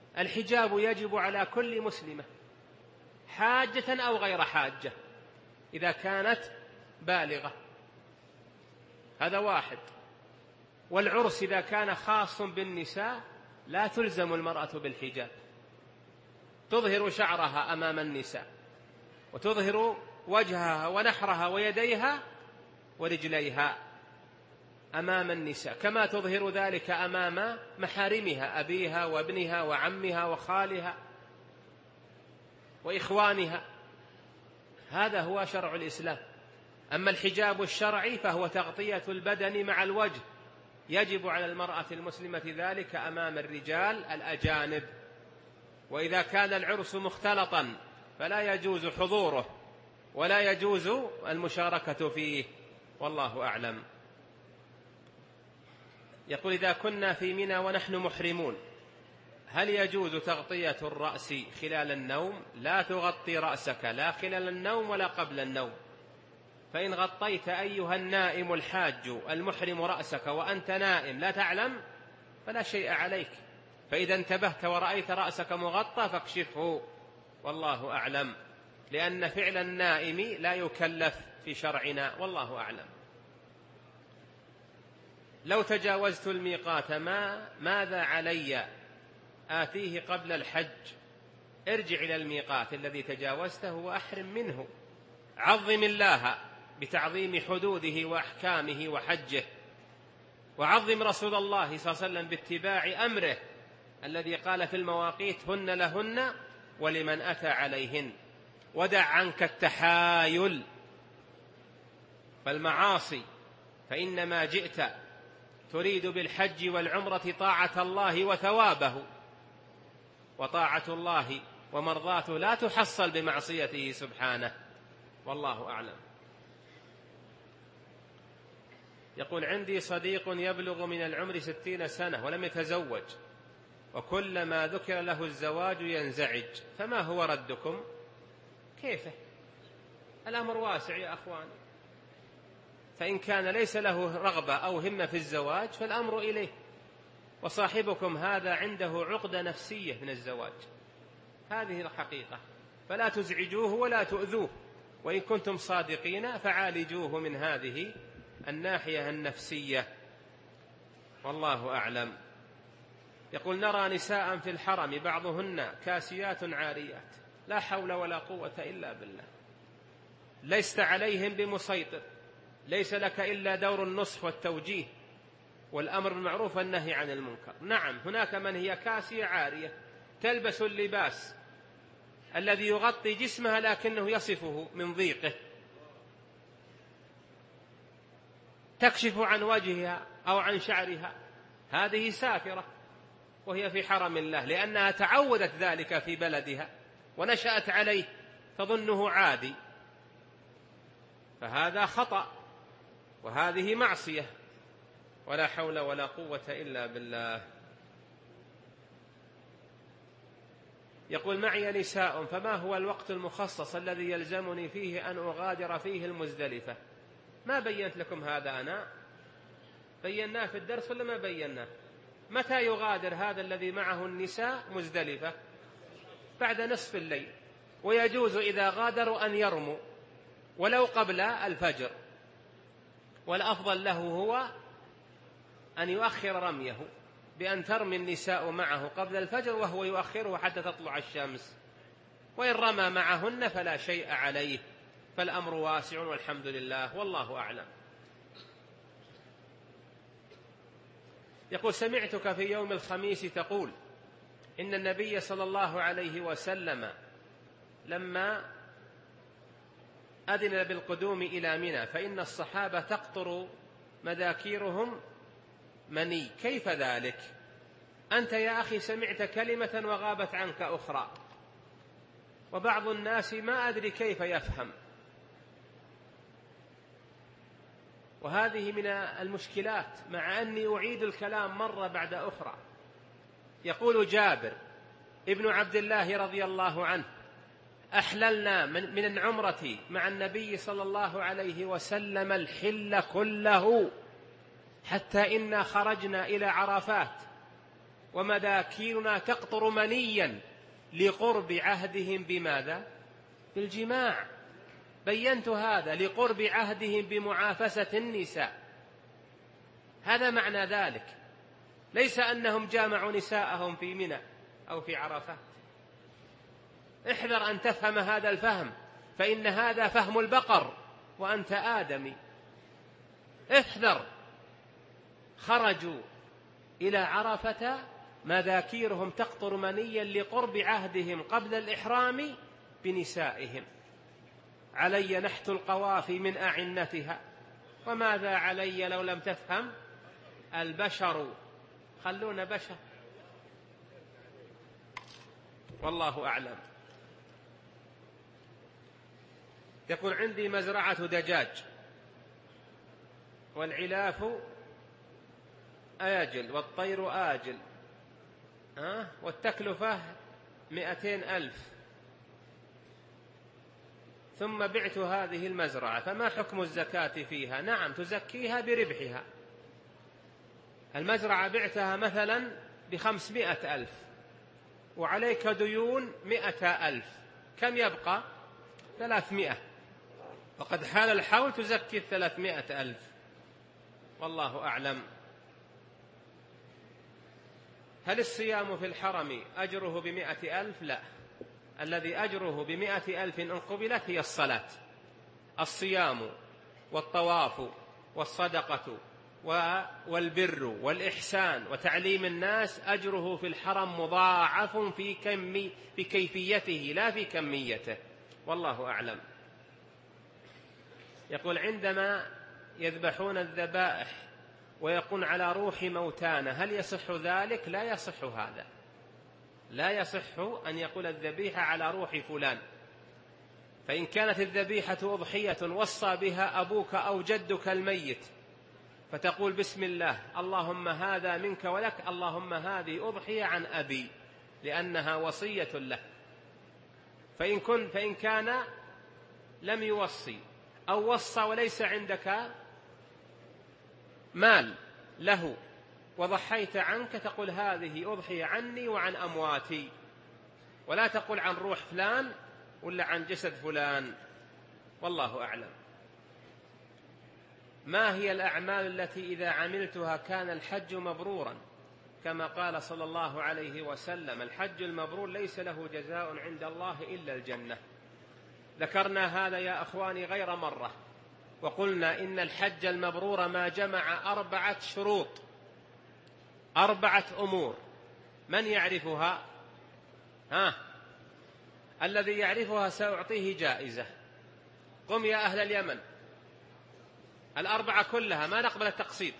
الحجاب يجب على كل مسلمة، حاجة أو غير حاجة، إذا كانت بالغة، هذا واحد. والعرس إذا كان خاص بالنساء لا تلزم المرأة بالحجاب، تظهر شعرها أمام النساء، وتظهر وجهها ونحرها ويديها ورجليها أمام النساء، كما تظهر ذلك أمام محارمها، أبيها وابنها وعمها وخالها وإخوانها. هذا هو شرع الإسلام. أما الحجاب الشرعي فهو تغطية البدن مع الوجه، يجب على المرأة المسلمة ذلك أمام الرجال الأجانب. وإذا كان العرس مختلطا فلا يجوز حضوره ولا يجوز المشاركة فيه، والله أعلم. يقول: إذا كنا في منى ونحن محرمون هل يجوز تغطية الرأس خلال النوم؟ لا تغطي رأسك لا خلال النوم ولا قبل النوم، فإن غطيت أيها النائم الحاج المحرم رأسك وأنت نائم لا تعلم فلا شيء عليك، فإذا انتبهت ورأيت رأسك مغطى فاكشفه، والله أعلم، لأن فعل النائم لا يكلف في شرعنا، والله أعلم. لو تجاوزت الميقات ماذا علي؟ آتيه قبل الحج. ارجع إلى الميقات الذي تجاوزته وأحرم منه، عظم الله بتعظيم حدوده وأحكامه وحجه، وعظم رسول الله صلى الله عليه وسلم باتباع أمره الذي قال في المواقيت: هن لهن ولمن أتى عليهن. ودع عنك التحايل فالمعاصي، فإنما جئت تريد بالحج والعمرة طاعة الله وثوابه، وطاعة الله ومرضاته لا تحصل بمعصيته سبحانه، والله أعلم. يقول: عندي صديق يبلغ من العمر 60 سنة ولم يتزوج، وكلما ذكر له الزواج ينزعج، فما هو ردكم؟ كيفه؟ الأمر واسع يا أخوان، فإن كان ليس له رغبة أو همة في الزواج فالأمر إليه، وصاحبكم هذا عنده عقدة نفسية من الزواج، هذه الحقيقة، فلا تزعجوه ولا تؤذوه، وإن كنتم صادقين فعالجوه من هذه الناحية النفسية، والله أعلم. يقول: نرى نساء في الحرم بعضهن كاسيات عاريات، لا حول ولا قوة إلا بالله، لست عليهم بمسيطر، ليس لك إلا دور النصح والتوجيه والأمر بالمعروف والنهي عن المنكر. نعم، هناك من هي كاسية عارية، تلبس اللباس الذي يغطي جسمها لكنه يصفه من ضيقه، تكشف عن وجهها أو عن شعرها، هذه سافرة وهي في حرم الله، لأنها تعودت ذلك في بلدها ونشأت عليه تظنه عادي، فهذا خطأ وهذه معصية، ولا حول ولا قوة إلا بالله. يقول: معي نساء، فما هو الوقت المخصص الذي يلزمني فيه أن أغادر فيه المزدلفة؟ ما بينت لكم هذا؟ أنا بيناه في الدرس ولا ما بيناه؟ متى يغادر هذا الذي معه النساء مزدلفة؟ بعد نصف الليل، ويجوز إذا غادروا أن يرموا ولو قبل الفجر، والأفضل له هو أن يؤخر رميه بأن ترمي النساء معه قبل الفجر وهو يؤخره حتى تطلع الشمس، وإن رمى معهن فلا شيء عليه، فالأمر واسع والحمد لله، والله أعلم. يقول: سمعتك في يوم الخميس تقول إن النبي صلى الله عليه وسلم لما أذن بالقدوم إلى منى فإن الصحابة تقطر مذاكيرهم مني، كيف ذلك؟ أنت يا أخي سمعت كلمة وغابت عنك أخرى، وبعض الناس ما أدري كيف يفهم، وهذه من المشكلات، مع أني أعيد الكلام مرة بعد أخرى. يقول جابر ابن عبد الله رضي الله عنه: أحللنا من العمرة مع النبي صلى الله عليه وسلم الحل كله، حتى إنا خرجنا إلى عرفات ومذاكيرنا تقطر منيا لقرب عهدهم بماذا؟ بالجماع. بينت هذا لقرب عهدهم بمعافسة النساء. هذا معنى ذلك، ليس أنهم جامعوا نساءهم في منى أو في عرفات. احذر أن تفهم هذا الفهم، فإن هذا فهم البقر وأنت آدمي. احذر. خرجوا إلى عرفة مذاكيرهم تقطر منيا لقرب عهدهم قبل الإحرام بنسائهم. علي نحت القوافي من أعنتها، وماذا علي لو لم تفهم؟ البشر خلونا بشر. والله أعلم. يقول عندي مزرعة دجاج والعلاف آجل والطير آجل، والتكلفة 200,000، ثم بعت هذه المزرعة، فما حكم الزكاة فيها؟ نعم، تزكيها بربحها. المزرعة بعتها مثلا ب500,000 وعليك ديون 100,000، كم يبقى؟ 300، وقد حال الحول تزكي 300,000. والله أعلم. هل الصيام في الحرم أجره ب100,000؟ لا، الذي أجره ب100,000 إن قبلت هي الصلاة. الصيام والطواف والصدقة والبر والإحسان وتعليم الناس أجره في الحرم مضاعف في كيفيته لا في كميته. والله أعلم. يقول عندما يذبحون الذبائح ويكون على روح موتانا هل يصح ذلك؟ لا يصح هذا، لا يصح أن يقول الذبيحة على روح فلان. فإن كانت الذبيحة أضحية وصى بها أبوك أو جدك الميت، فتقول بسم الله اللهم هذا منك ولك، اللهم هذه أضحية عن أبي، لأنها وصية له. فإن كان لم يوصي أو وصى وليس عندك مال له وضحيت عنك، تقول هذه أضحية عني وعن أمواتي، ولا تقول عن روح فلان ولا عن جسد فلان. والله أعلم. ما هي الأعمال التي إذا عملتها كان الحج مبرورا؟ كما قال صلى الله عليه وسلم الحج المبرور ليس له جزاء عند الله إلا الجنة. ذكرنا هذا يا أخواني غير مرة، وقلنا إن الحج المبرور ما جمع 4 شروط، 4 أمور. من يعرفها؟ الذي يعرفها سأعطيه جائزة. قم يا أهل اليمن، 4 كلها، ما نقبل التقسيط.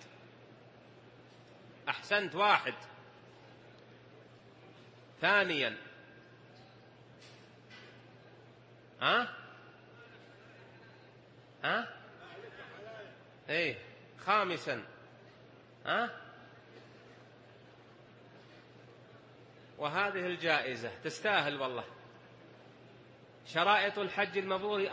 أحسنت. 1. ثانيا، 5. وهذه الجائزة تستاهل والله. شرائط الحج المبرور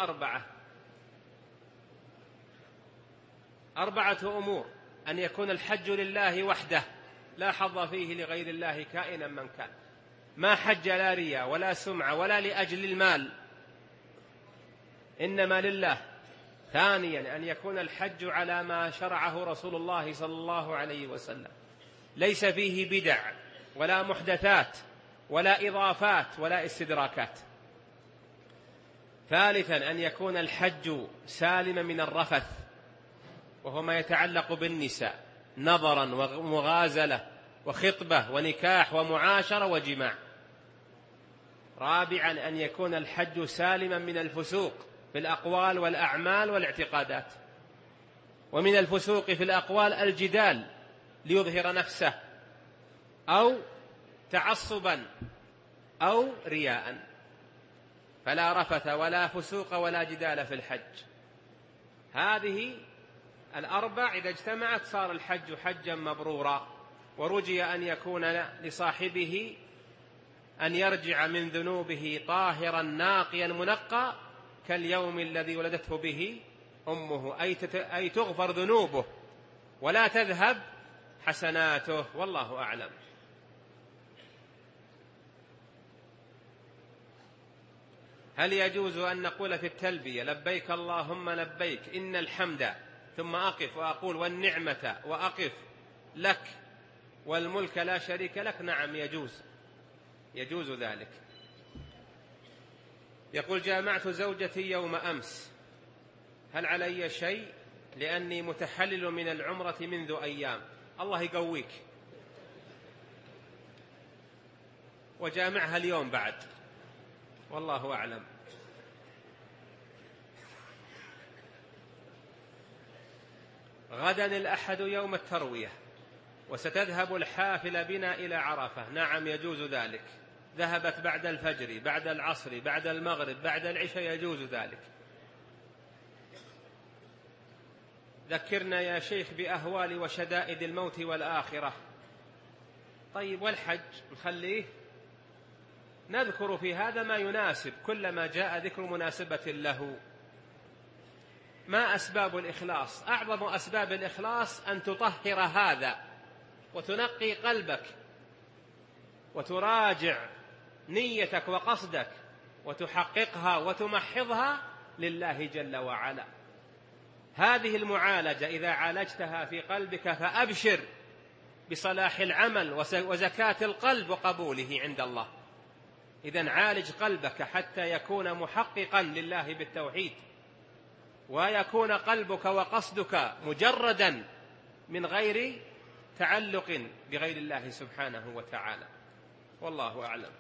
4 أمور: أن يكون الحج لله وحده لا حظ فيه لغير الله كائنا من كان، ما حج لا رياء ولا سمعة ولا لأجل المال، إنما لله. ثانيا، أن يكون الحج على ما شرعه رسول الله صلى الله عليه وسلم، ليس فيه بدع ولا محدثات ولا إضافات ولا استدراكات. ثالثا، أن يكون الحج سالما من الرفث، وهو ما يتعلق بالنساء، نظرا ومغازلة وخطبة ونكاح ومعاشرة وجماع. رابعا، أن يكون الحج سالما من الفسوق في الأقوال والأعمال والاعتقادات. ومن الفسوق في الأقوال الجدال ليظهر نفسه، أو تعصبا أو رياء، فلا رفث ولا فسوق ولا جدال في الحج. هذه 4 إذا اجتمعت صار الحج حجا مبرورا، ورجي أن يكون لصاحبه أن يرجع من ذنوبه طاهرا ناقيا منقى كاليوم الذي ولدته به أمه، أي تغفر ذنوبه ولا تذهب حسناته. والله أعلم. هل يجوز أن نقول في التلبية لبيك اللهم لبيك إن الحمد، ثم أقف وأقول والنعمة وأقف لك والملك لا شريك لك؟ نعم يجوز ذلك. يقول جامعت زوجتي يوم أمس، هل علي شيء لأني متحلل من العمرة منذ أيام؟ الله يقويك وجامعها اليوم بعد، والله أعلم. غدا الأحد يوم التروية وستذهب الحافلة بنا إلى عرفة. نعم يجوز ذلك، ذهبت بعد الفجر بعد العصر بعد المغرب بعد العشاء، يجوز ذلك. ذكرنا يا شيخ بأهوال وشدائد الموت والآخرة. طيب والحج نخليه، نذكر في هذا ما يناسب، كلما جاء ذكر مناسبة له. ما أسباب الإخلاص؟ أعظم أسباب الإخلاص أن تطهر هذا وتنقي قلبك وتراجع نيتك وقصدك وتحققها وتمحضها لله جل وعلا. هذه المعالجة إذا عالجتها في قلبك فأبشر بصلاح العمل وزكاة القلب وقبوله عند الله. إذن عالج قلبك حتى يكون محققا لله بالتوحيد، ويكون قلبك وقصدك مجردا من غير تعلق بغير الله سبحانه وتعالى، والله أعلم.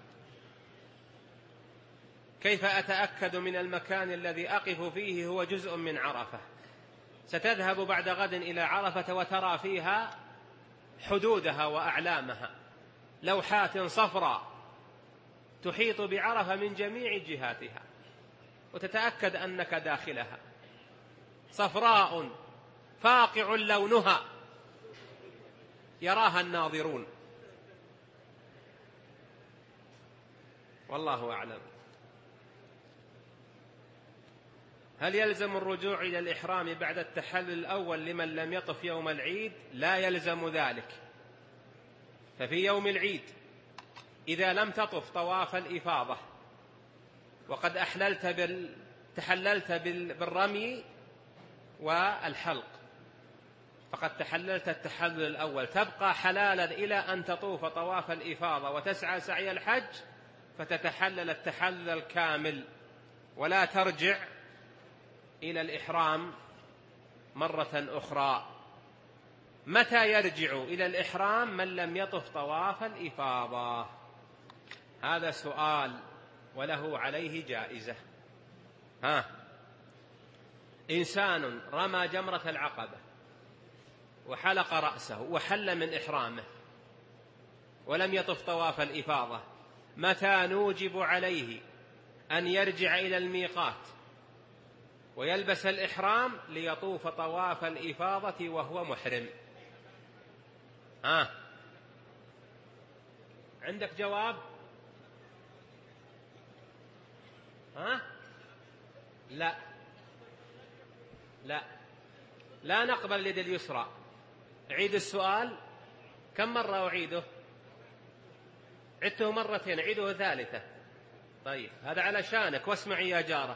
كيف أتأكد من المكان الذي أقف فيه هو جزء من عرفة؟ ستذهب بعد غد إلى عرفة وترى فيها حدودها وأعلامها، لوحات صفراء تحيط بعرفة من جميع جهاتها، وتتأكد أنك داخلها، صفراء فاقع لونها يراها الناظرون، والله أعلم. هل يلزم الرجوع إلى الإحرام بعد التحلل الأول لمن لم يطف يوم العيد؟ لا يلزم ذلك. ففي يوم العيد إذا لم تطف طواف الإفاضة وقد تحللت بالرمي والحلق، فقد تحللت التحلل الأول، تبقى حلالا إلى أن تطوف طواف الإفاضة وتسعى سعي الحج فتتحلل التحلل الكامل، ولا ترجع إلى الإحرام مرة أخرى. متى يرجع إلى الإحرام من لم يطف طواف الإفاضة؟ هذا سؤال وله عليه جائزة. إنسان رمى جمرة العقبة وحلق رأسه وحل من إحرامه ولم يطف طواف الإفاضة، متى نوجب عليه أن يرجع إلى الميقات ويلبس الإحرام ليطوف طواف الإفاضة وهو محرم؟ عندك جواب؟ لا نقبل اليد اليسرى. عيد السؤال. كم مرة أعيده؟ عدته مرتين، عيده ثالثة. طيب هذا على شانك، واسمعي يا جارة.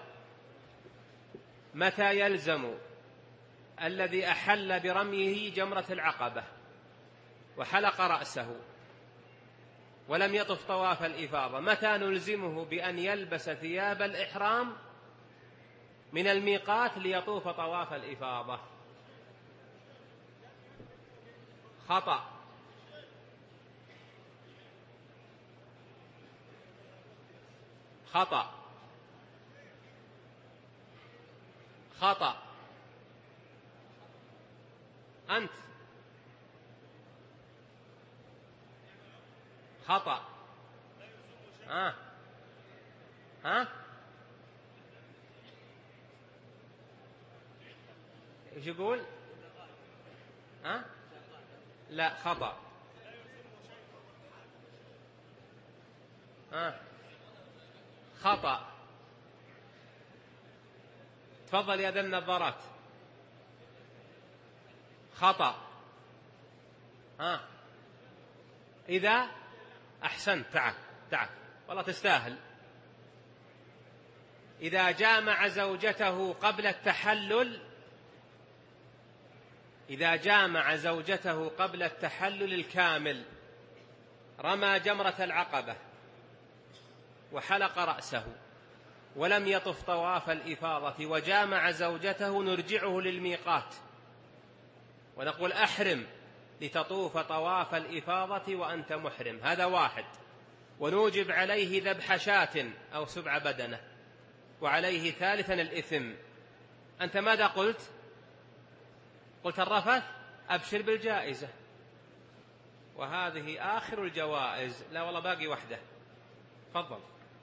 متى يلزم الذي أحل برميه جمرة العقبة وحلق رأسه ولم يطف طواف الإفاضة، متى نلزمه بأن يلبس ثياب الإحرام من الميقات ليطوف طواف الإفاضة؟ خطأ. خطأ. خطأ. أنت خطأ. ايش يقول؟ لا خطأ. خطأ. تفضل يا ذا النظارات. خطأ. إذا أحسنت، تعال والله تستاهل. إذا جامع زوجته قبل التحلل، إذا جامع زوجته قبل التحلل الكامل، رمى جمرة العقبة وحلق رأسه ولم يطف طواف الإفاضة وجامع زوجته، نرجعه للميقات ونقول أحرم لتطوف طواف الإفاضة وأنت محرم، هذا واحد، ونوجب عليه ذبح شاة أو سبع بدنة، وعليه ثالثا الإثم. أنت ماذا قلت؟ قلت الرفث، أبشر بالجائزة، وهذه آخر الجوائز. لا والله باقي وحده، تفضل.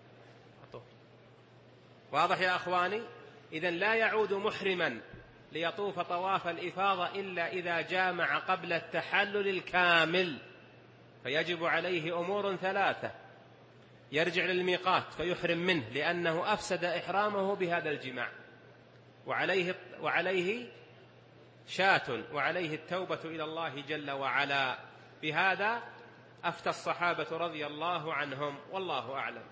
واضح يا أخواني؟ إذن لا يعود محرما ليطوف طواف الإفاضة إلا إذا جامع قبل التحلل الكامل، فيجب عليه أمور ثلاثة: يرجع للميقات فيحرم منه لأنه أفسد إحرامه بهذا الجماع، وعليه شاة، وعليه التوبة إلى الله جل وعلا. بهذا أفتى الصحابة رضي الله عنهم، والله أعلم.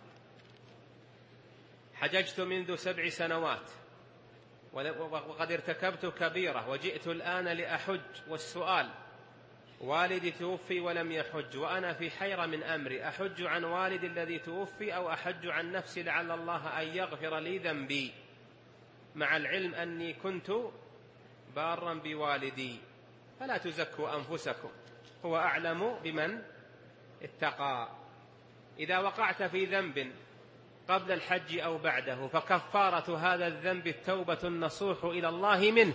حججت منذ 7 سنوات وقد ارتكبت كبيرة، وجئت الآن لأحج، والسؤال: والدي توفي ولم يحج، وأنا في حيرة من أمري، أحج عن والدي الذي توفي أو أحج عن نفسي لعل الله أن يغفر لي ذنبي، مع العلم أني كنت بارا بوالدي؟ فلا تزكوا أنفسكم، هو أعلم بمن اتقى. إذا وقعت في ذنب قبل الحج أو بعده، فكفارة هذا الذنب التوبة النصوح إلى الله منه،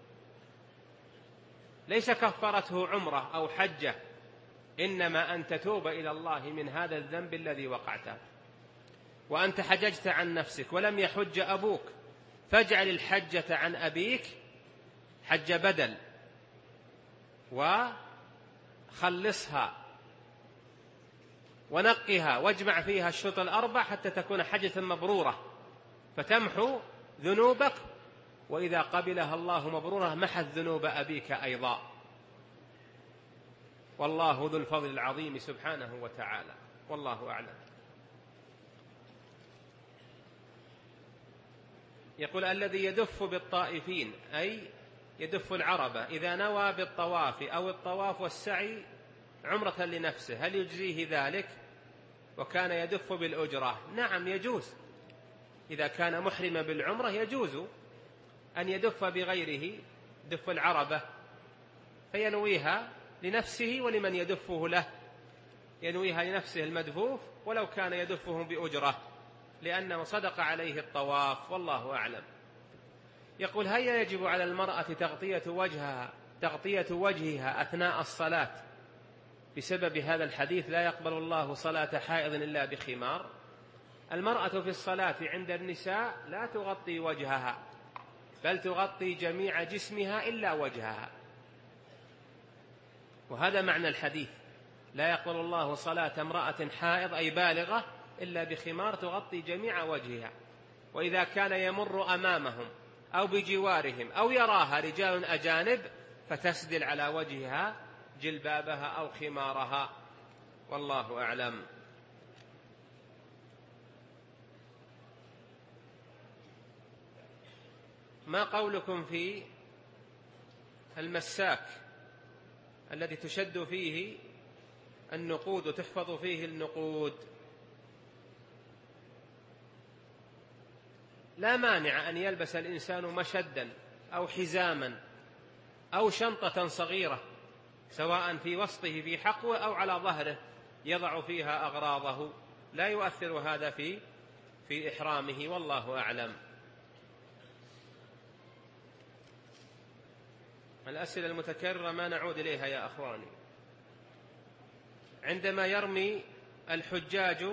ليس كفارته عمرة أو حجة، إنما أن تتوب إلى الله من هذا الذنب الذي وقعته. وأنت حججت عن نفسك ولم يحج أبوك، فاجعل الحجة عن أبيك حج بدل، وخلصها ونقها واجمع فيها الشوط الأربع حتى تكون حجة مبرورة، فتمحو ذنوبك، وإذا قبلها الله مبرورة محت ذنوب أبيك أيضا. والله ذو الفضل العظيم سبحانه وتعالى، والله أعلم. يقول: الذي يدف بالطائفين، أي يدف العربة، إذا نوى بالطواف أو الطواف والسعي عمرة لنفسه، هل يجزيه ذلك؟ وكان يدف بالأجرة. نعم يجوز، إذا كان محرما بالعمرة يجوز أن يدف بغيره، دف العربة، فينويها لنفسه ولمن يدفه له، ينويها لنفسه المدفوف ولو كان يدفهم بأجرة، لأنه صدق عليه الطواف، والله أعلم. يقول: هل يجب على المرأة تغطية وجهها أثناء الصلاة بسبب هذا الحديث: لا يقبل الله صلاة حائض إلا بخمار؟ المرأة في الصلاة عند النساء لا تغطي وجهها، بل تغطي جميع جسمها إلا وجهها، وهذا معنى الحديث: لا يقبل الله صلاة امرأة حائض أي بالغة إلا بخمار تغطي جميع وجهها. وإذا كان يمر أمامهم أو بجوارهم أو يراها رجال أجانب فتسدل على وجهها جلبابها أو خمارها، والله أعلم. ما قولكم في المساك الذي تشد فيه النقود وتحفظ فيه النقود؟ لا مانع أن يلبس الإنسان مشدا أو حزاما أو شنطة صغيرة، سواء في وسطه في حقوه أو على ظهره يضع فيها أغراضه، لا يؤثر هذا في إحرامه، والله أعلم. الأسئلة المتكررة ما نعود إليها يا أخواني. عندما يرمي الحجاج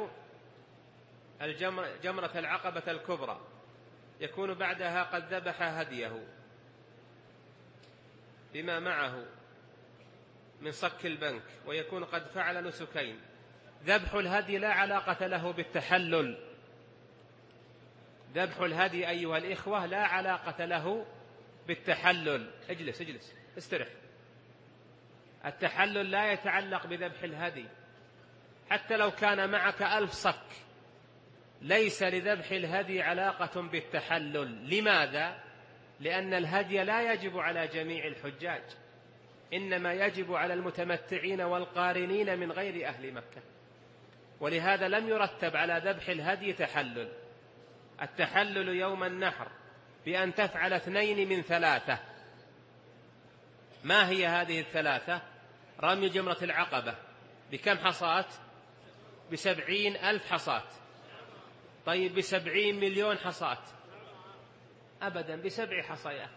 جمرة العقبة الكبرى يكون بعدها قد ذبح هديه بما معه من صك البنك، ويكون قد فعل نسكين. ذبح الهدي لا علاقة له بالتحلل، ذبح الهدي أيها الإخوة لا علاقة له بالتحلل. اجلس استرح. التحلل لا يتعلق بذبح الهدي، حتى لو كان معك 1000 صك ليس لذبح الهدي علاقة بالتحلل. لماذا؟ لأن الهدي لا يجب على جميع الحجاج، إنما يجب على المتمتعين والقارنين من غير أهل مكة، ولهذا لم يرتب على ذبح الهدي تحلل. التحلل يوم النحر بأن تفعل 2 من 3. ما هي هذه ال3؟ رمي جمرة العقبة بكم حصاة؟ ب70,000 حصاة. طيب ب70 مليون حصاة؟ أبدا، ب7 حصيات.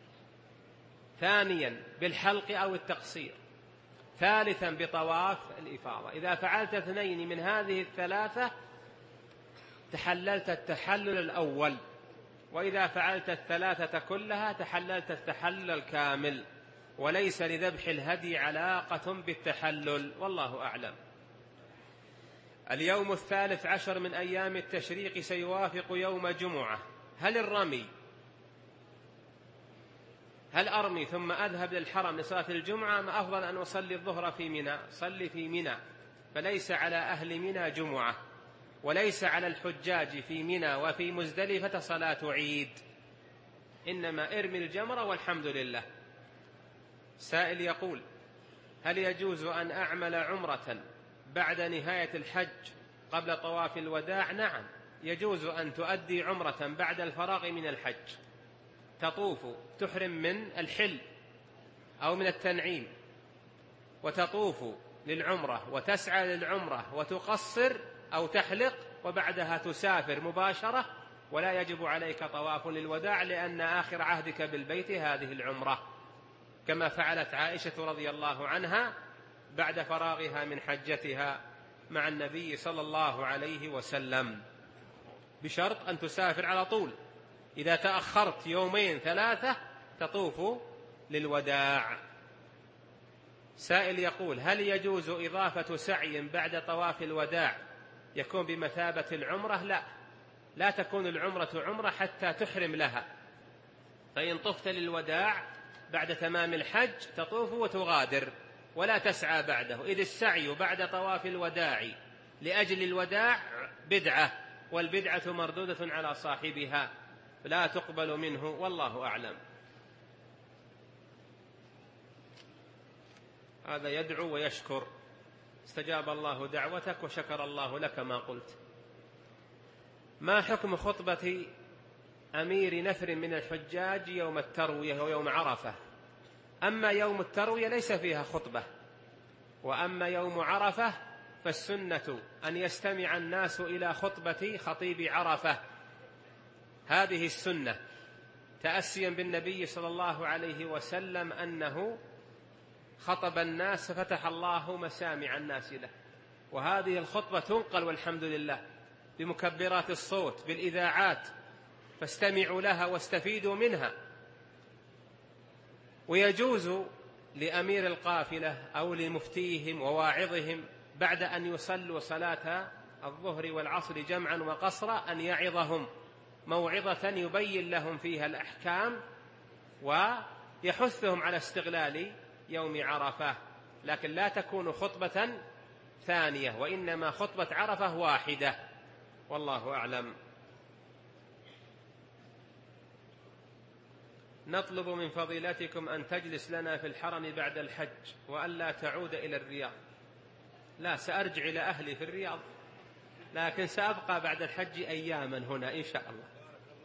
ثانيا بالحلق أو التقصير. ثالثا بطواف الإفاضة. إذا فعلت 2 من هذه ال3 تحللت التحلل الأول، وإذا فعلت ال3 كلها تحللت التحلل الكامل، وليس لذبح الهدي علاقة بالتحلل، والله أعلم. اليوم 13 من أيام التشريق سيوافق يوم جمعة. هل أرمي ثم أذهب للحرم لصلاة الجمعة، أم أفضل أن أصلي الظهر في منى؟ صلي في منى، فليس على أهل منى جمعة، وليس على الحجاج في منى وفي مزدلفة صلاة عيد، إنما ارمي الجمرة والحمد لله. سائل يقول: هل يجوز أن أعمل عمرة بعد نهاية الحج قبل طواف الوداع؟ نعم، يجوز أن تؤدي عمرة بعد الفراغ من الحج، تطوف، تحرم من الحل أو من التنعيم، وتطوف للعمرة وتسعى للعمرة وتقصر أو تحلق، وبعدها تسافر مباشرة، ولا يجب عليك طواف للوداع، لأن آخر عهدك بالبيت هذه العمرة، كما فعلت عائشة رضي الله عنها بعد فراغها من حجتها مع النبي صلى الله عليه وسلم، بشرط أن تسافر على طول. إذا تأخرت 2 3 تطوف للوداع. سائل يقول: هل يجوز إضافة سعي بعد طواف الوداع يكون بمثابة العمرة؟ لا تكون العمرة عمرة حتى تحرم لها، فإن طفت للوداع بعد تمام الحج تطوف وتغادر ولا تسعى بعده، إذ السعي بعد طواف الوداع لأجل الوداع بدعة، والبدعة مردودة على صاحبها لا تقبل منه، والله أعلم. هذا يدعو ويشكر: استجاب الله دعوتك وشكر الله لك ما قلت. ما حكم خطبة أمير نفر من الحجاج يوم التروية ويوم عرفة؟ أما يوم التروية ليس فيها خطبة، وأما يوم عرفة فالسنة أن يستمع الناس إلى خطبة خطيب عرفة، هذه السنة، تأسيا بالنبي صلى الله عليه وسلم أنه خطب الناس فتح الله مسامع الناس له، وهذه الخطبة تنقل والحمد لله بمكبرات الصوت بالإذاعات، فاستمعوا لها واستفيدوا منها. ويجوز لأمير القافلة أو لمفتيهم وواعظهم بعد أن يصلوا صلاة الظهر والعصر جمعا وقصرا أن يعظهم موعظة يبين لهم فيها الأحكام ويحثهم على استغلال يوم عرفة، لكن لا تكون خطبة ثانية، وإنما خطبة عرفة واحدة، والله أعلم. نطلب من فضيلتكم أن تجلس لنا في الحرم بعد الحج وألا تعود إلى الرياض. لا، سأرجع إلى أهلي في الرياض، لكن سأبقى بعد الحج أياما هنا إن شاء الله.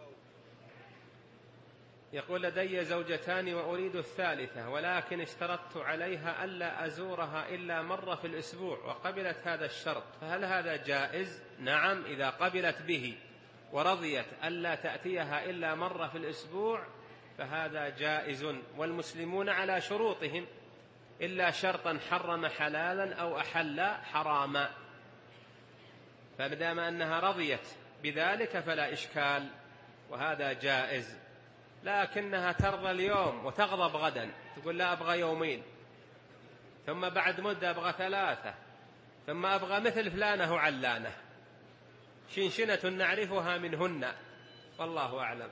يقول: لدي زوجتان وأريد الثالثة، ولكن اشترطت عليها ألا أزورها إلا مرة في الأسبوع، وقبلت هذا الشرط، فهل هذا جائز؟ نعم، إذا قبلت به ورضيت ألا تأتيها إلا مرة في الأسبوع فهذا جائز، والمسلمون على شروطهم، إلا شرطا حرم حلالا أو أحل حراما، فمدام أنها رضيت بذلك فلا إشكال، وهذا جائز. لكنها ترضى اليوم وتغضب غدا، تقول: لا، أبغى 2 ثم بعد مدة أبغى 3 ثم أبغى مثل فلانة وعلانة، شنشنة نعرفها منهن، والله أعلم.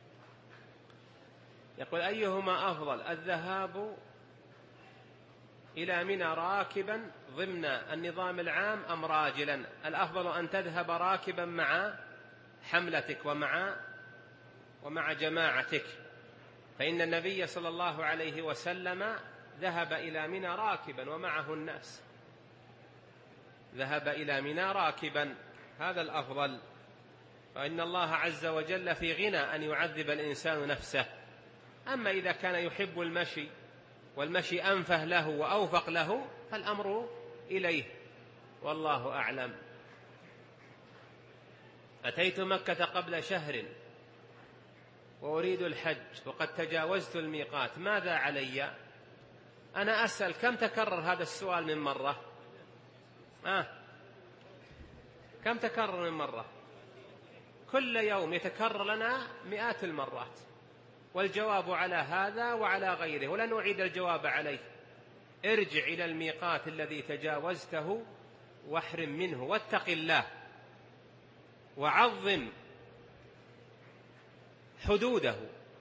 يقول: أيهما أفضل، الذهاب إلى منى راكبا ضمن النظام العام أم راجلا؟ الأفضل أن تذهب راكبا مع حملتك ومع جماعتك، فإن النبي صلى الله عليه وسلم ذهب إلى منى راكبا ومعه الناس، ذهب إلى منى راكبا، هذا الأفضل. فإن الله عز وجل في غنى أن يعذب الإنسان نفسه. أما إذا كان يحب المشي والمشي أنفه له وأوفق له فالأمر إليه، والله أعلم. أتيت مكة قبل شهر وأريد الحج وقد تجاوزت الميقات، ماذا علي؟ أنا أسأل كم تكرر هذا السؤال من مرة؟ كم تكرر من مرة؟ كل يوم يتكرر لنا مئات المرات، والجواب على هذا وعلى غيره، ولن أعيد الجواب عليه. ارجع إلى الميقات الذي تجاوزته واحرم منه، واتق الله وعظم حدوده،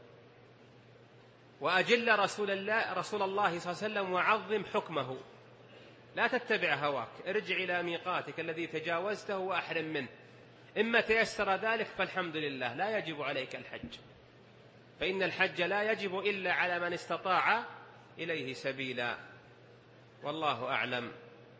وأجل رسول الله صلى الله عليه وسلم وعظم حكمه. لا تتبع هواك، ارجع إلى ميقاتك الذي تجاوزته وأحرم منه. إما تيسر ذلك فالحمد لله، لا يجب عليك الحج، فإن الحج لا يجب إلا على من استطاع إليه سبيلا، والله أعلم.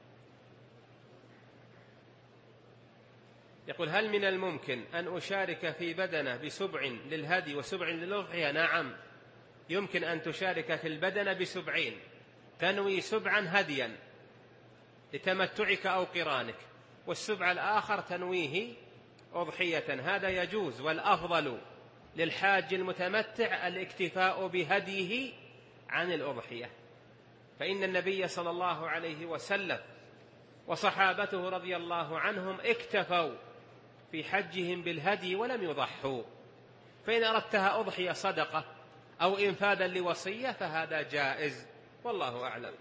يقول: هل من الممكن أن أشارك في بدنة بسبع للهدي وسبع للأضحية؟ نعم، يمكن أن تشارك في البدنة بسبعين، تنوي سبعا هديا لتمتعك أو قرانك، والسبع الآخر تنويه أضحية، هذا يجوز. والأفضل للحاج المتمتع الاكتفاء بهديه عن الأضحية، فإن النبي صلى الله عليه وسلم وصحابته رضي الله عنهم اكتفوا في حجهم بالهدي ولم يضحوا. فإن أردتها أضحية صدقة أو إنفاذا لوصية فهذا جائز، والله أعلم.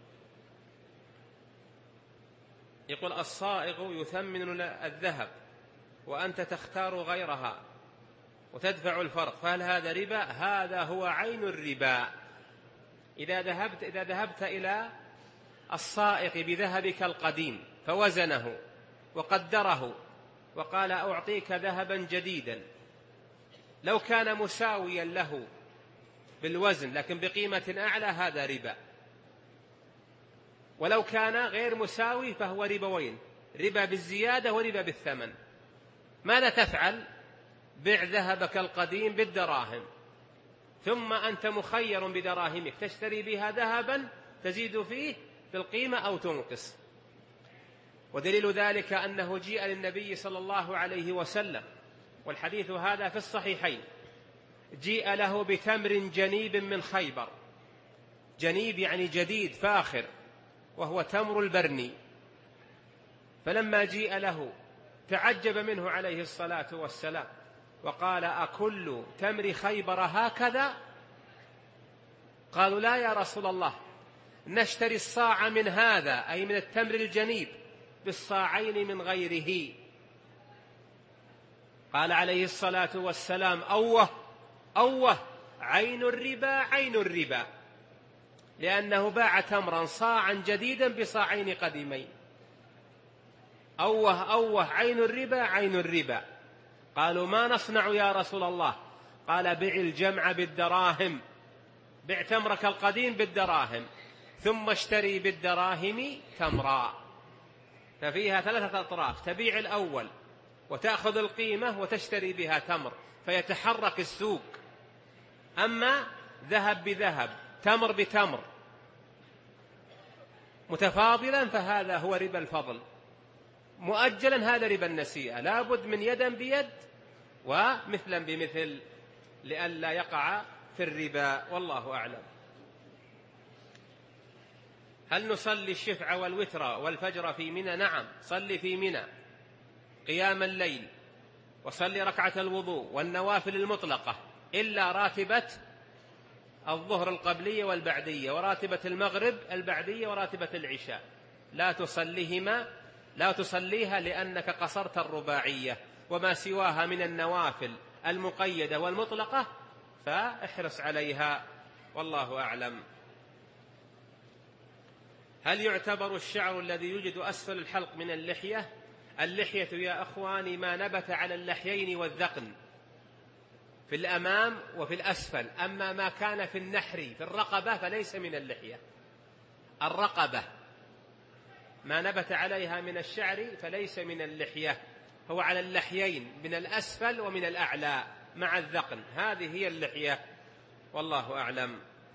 يقول: الصائغ يثمن الذهب وأنت تختار غيرها وتدفع الفرق، فهل هذا ربا؟ هذا هو عين الربا. إذا ذهبت إلى الصائغ بذهبك القديم فوزنه وقدره وقال: أعطيك ذهبا جديدا، لو كان مساويا له بالوزن لكن بقيمة أعلى هذا ربا، ولو كان غير مساوي فهو ربوين، ربا بالزيادة وربا بالثمن. ماذا تفعل؟ بع ذهبك القديم بالدراهم، ثم أنت مخير بدراهمك، تشتري بها ذهبا تزيد فيه بالقيمة أو تنقص. ودليل ذلك أنه جيء للنبي صلى الله عليه وسلم، والحديث هذا في الصحيحين، جيء له بتمر جنيب من خيبر، جنيب يعني جديد فاخر، وهو تمر البرني. فلما جيء له تعجب منه عليه الصلاة والسلام وقال: أكل تمر خيبر هكذا؟ قالوا: لا يا رسول الله، نشتري الصاع من هذا، أي من التمر الجنيب، بالصاعين من غيره. قال عليه الصلاة والسلام: أوه عين الربا، عين الربا، لأنه باع تمرا صاعا جديدا بصاعين قديمين. أوه عين الربا، عين الربا. قالوا: ما نصنع يا رسول الله؟ قال: بع الجمع بالدراهم، بع تمرك القديم بالدراهم، ثم اشتري بالدراهم تمرا. ففيها ثلاثة أطراف: تبيع الأول وتأخذ القيمة وتشتري بها تمر، فيتحرك السوق. أما ذهب بذهب، تمر بتمر متفاضلا فهذا هو ربا الفضل، مؤجلا هذا ربا النسيئة، لا بد من يدا بيد ومثلا بمثل لئلا يقع في الربا، والله أعلم. هل نصلي الشفع والوتر والفجر في منى؟ نعم، صلي في منى قيام الليل، وصلي ركعة الوضوء والنوافل المطلقة، إلا راتبة الظهر القبلية والبعدية، وراتبة المغرب البعدية، وراتبة العشاء، لا تصليها لأنك قصرت الرباعية. وما سواها من النوافل المقيدة والمطلقة فاحرص عليها، والله أعلم. هل يعتبر الشعر الذي يوجد أسفل الحلق من اللحية؟ اللحية يا أخواني ما نبت على اللحيين والذقن في الأمام وفي الأسفل، أما ما كان في النحر في الرقبة فليس من اللحية. الرقبة ما نبت عليها من الشعر فليس من اللحية، هو على اللحيين من الأسفل ومن الأعلى مع الذقن، هذه هي اللحية، والله أعلم.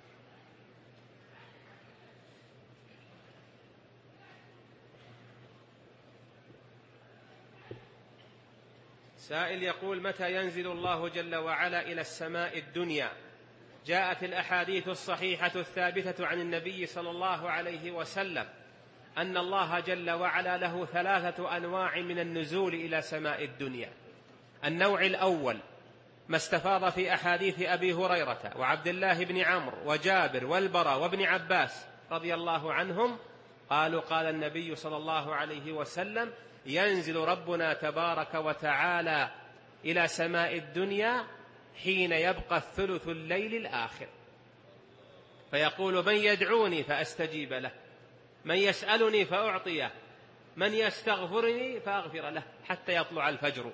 سائل يقول: متى ينزل الله جل وعلا إلى السماء الدنيا؟ جاءت الأحاديث الصحيحة الثابتة عن النبي صلى الله عليه وسلم أن الله جل وعلا له 3 أنواع من النزول إلى سماء الدنيا. النوع الأول ما استفاض في أحاديث أبي هريرة وعبد الله بن عمرو وجابر والبراء وابن عباس رضي الله عنهم قالوا: قال النبي صلى الله عليه وسلم: ينزل ربنا تبارك وتعالى إلى سماء الدنيا حين يبقى الثلث الليل الآخر، فيقول: من يدعوني فأستجيب له، من يسألني فأعطيه، من يستغفرني فأغفر له، حتى يطلع الفجر.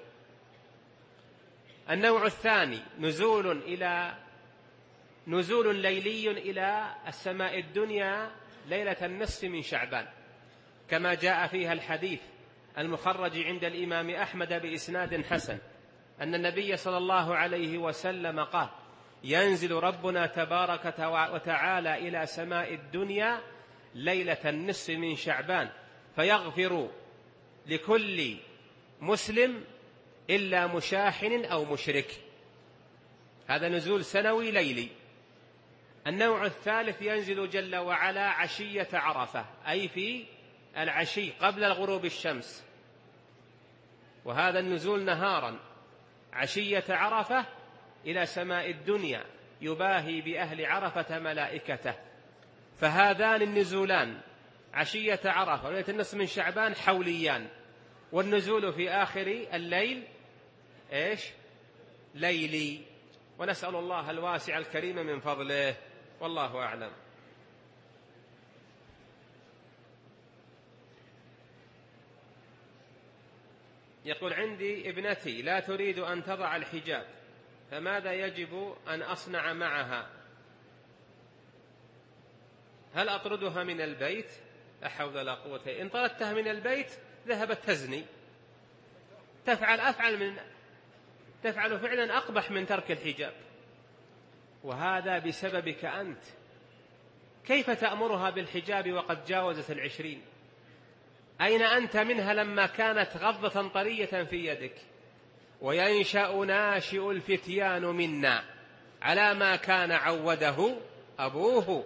النوع الثاني نزول ليلي إلى السماء الدنيا ليلة النصف من شعبان، كما جاء فيها الحديث المخرج عند الإمام أحمد بإسناد حسن أن النبي صلى الله عليه وسلم قال: ينزل ربنا تبارك وتعالى إلى سماء الدنيا ليلة النصف من شعبان فيغفر لكل مسلم إلا مشاحن أو مشرك. هذا نزول سنوي ليلي. النوع الثالث ينزل جل وعلا عشية عرفة، أي في العشي قبل الغروب الشمس، وهذا النزول نهارا عشية عرفة إلى سماء الدنيا يباهي بأهل عرفة ملائكته. فهذان النزولان عشية عرفة وليلة النصف من شعبان حوليان، والنزول في آخر الليل ليلي. ونسأل الله الواسع الكريم من فضله، والله أعلم. يقول: عندي ابنتي لا تريد أن تضع الحجاب، فماذا يجب أن أصنع معها؟ هل أطردها من البيت؟ لا حول ولا قوة. إن طردتها من البيت ذهبت تزني، تفعل فعلا أقبح من ترك الحجاب، وهذا بسببك أنت. كيف تأمرها بالحجاب وقد جاوزت 20؟ أين أنت منها لما كانت غضة طرية في يدك؟ وينشأ ناشئ الفتيان منا على ما كان عوده أبوه.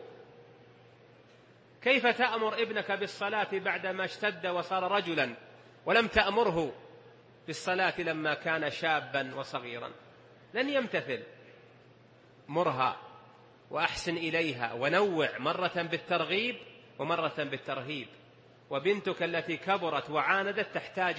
كيف تأمر ابنك بالصلاة بعدما اشتد وصار رجلا، ولم تأمره بالصلاة لما كان شابا وصغيرا؟ لن يمتثل. مرها وأحسن إليها، ونوع مرة بالترغيب ومرة بالترهيب. وبنتك التي كبرت وعاندت تحتاج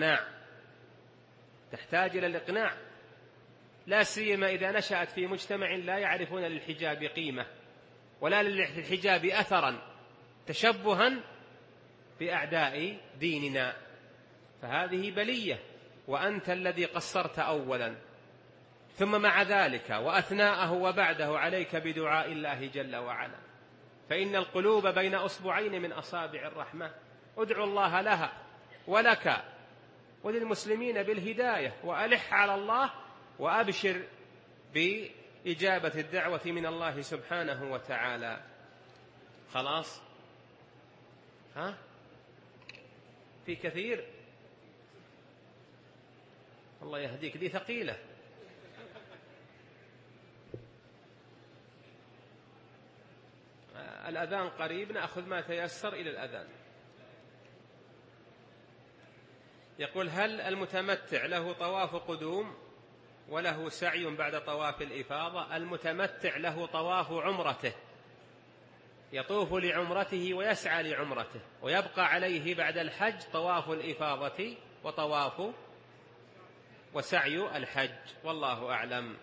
إلى الإقناع، لا سيما إذا نشأت في مجتمع لا يعرفون للحجاب قيمة ولا للحجاب أثرا، تشبها بأعداء ديننا. فهذه بلية، وأنت الذي قصرت أولا، ثم مع ذلك وأثناءه وبعده عليك بدعاء الله جل وعلا، فإن القلوب بين أصبعين من أصابع الرحمن. ادعو الله لها ولك وللمسلمين بالهداية، وألح على الله، وأبشر بإجابة الدعوة من الله سبحانه وتعالى. خلاص؟ في كثير؟ الله يهديك، دي ثقيلة. الأذان قريب، نأخذ ما تيسر إلى الأذان. يقول: هل المتمتع له طواف قدوم وله سعي بعد طواف الإفاضة؟ المتمتع له طواف عمرته، يطوف لعمرته ويسعى لعمرته، ويبقى عليه بعد الحج طواف الإفاضة وطواف وسعي الحج، والله أعلم.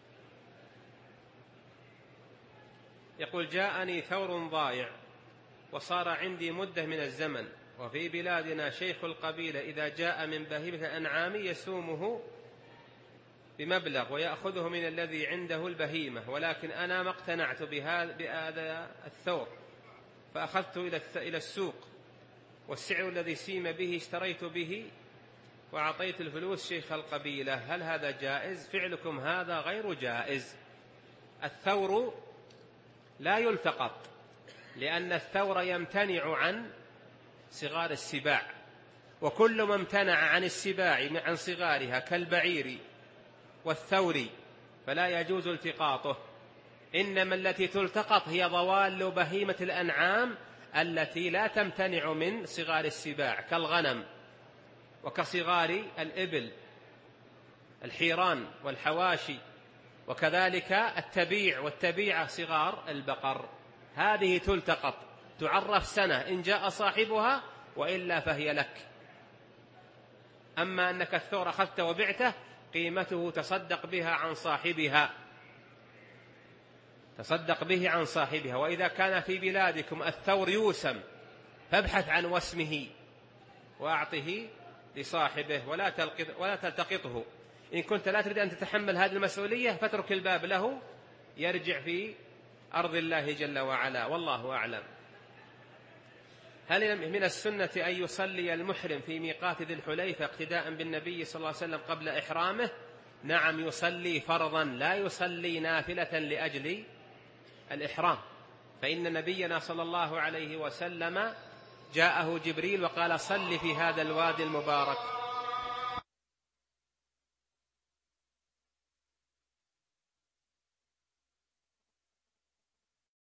يقول: جاءني ثور ضائع وصار عندي مدة من الزمن، وفي بلادنا شيخ القبيلة إذا جاء من بهيمة الأنعام يسومه بمبلغ ويأخذه من الذي عنده البهيمة، ولكن أنا ما اقتنعت بهذا الثور، فأخذت إلى السوق، والسعر الذي سيم به اشتريت به وأعطيت الفلوس شيخ القبيلة، هل هذا جائز؟ فعلكم هذا غير جائز. الثور لا يلتقط، لأن الثور يمتنع عن صغار السباع، وكل ما امتنع عن السباع عن صغارها كالبعير والثور فلا يجوز التقاطه، إنما التي تلتقط هي ضوال بهيمة الأنعام التي لا تمتنع من صغار السباع كالغنم وكصغار الإبل الحيران والحواشي، وكذلك التبيع والتبيعة صغار البقر، هذه تلتقط تعرف سنة إن جاء صاحبها، وإلا فهي لك. أما أنك الثور أخذت وبعته قيمته تصدق بها عن صاحبها، تصدق به عن صاحبها. وإذا كان في بلادكم الثور يوسم فابحث عن وسمه وأعطه لصاحبه ولا تلتقطه. إن كنت لا تريد أن تتحمل هذه المسؤولية فاترك الباب له يرجع في أرض الله جل وعلا، والله أعلم. هل من السنة أن يصلي المحرم في ميقات ذي الحليفة اقتداء بالنبي صلى الله عليه وسلم قبل إحرامه؟ نعم، يصلي فرضا، لا يصلي نافلة لأجل الإحرام، فإن نبينا صلى الله عليه وسلم جاءه جبريل وقال صل في هذا الوادي المبارك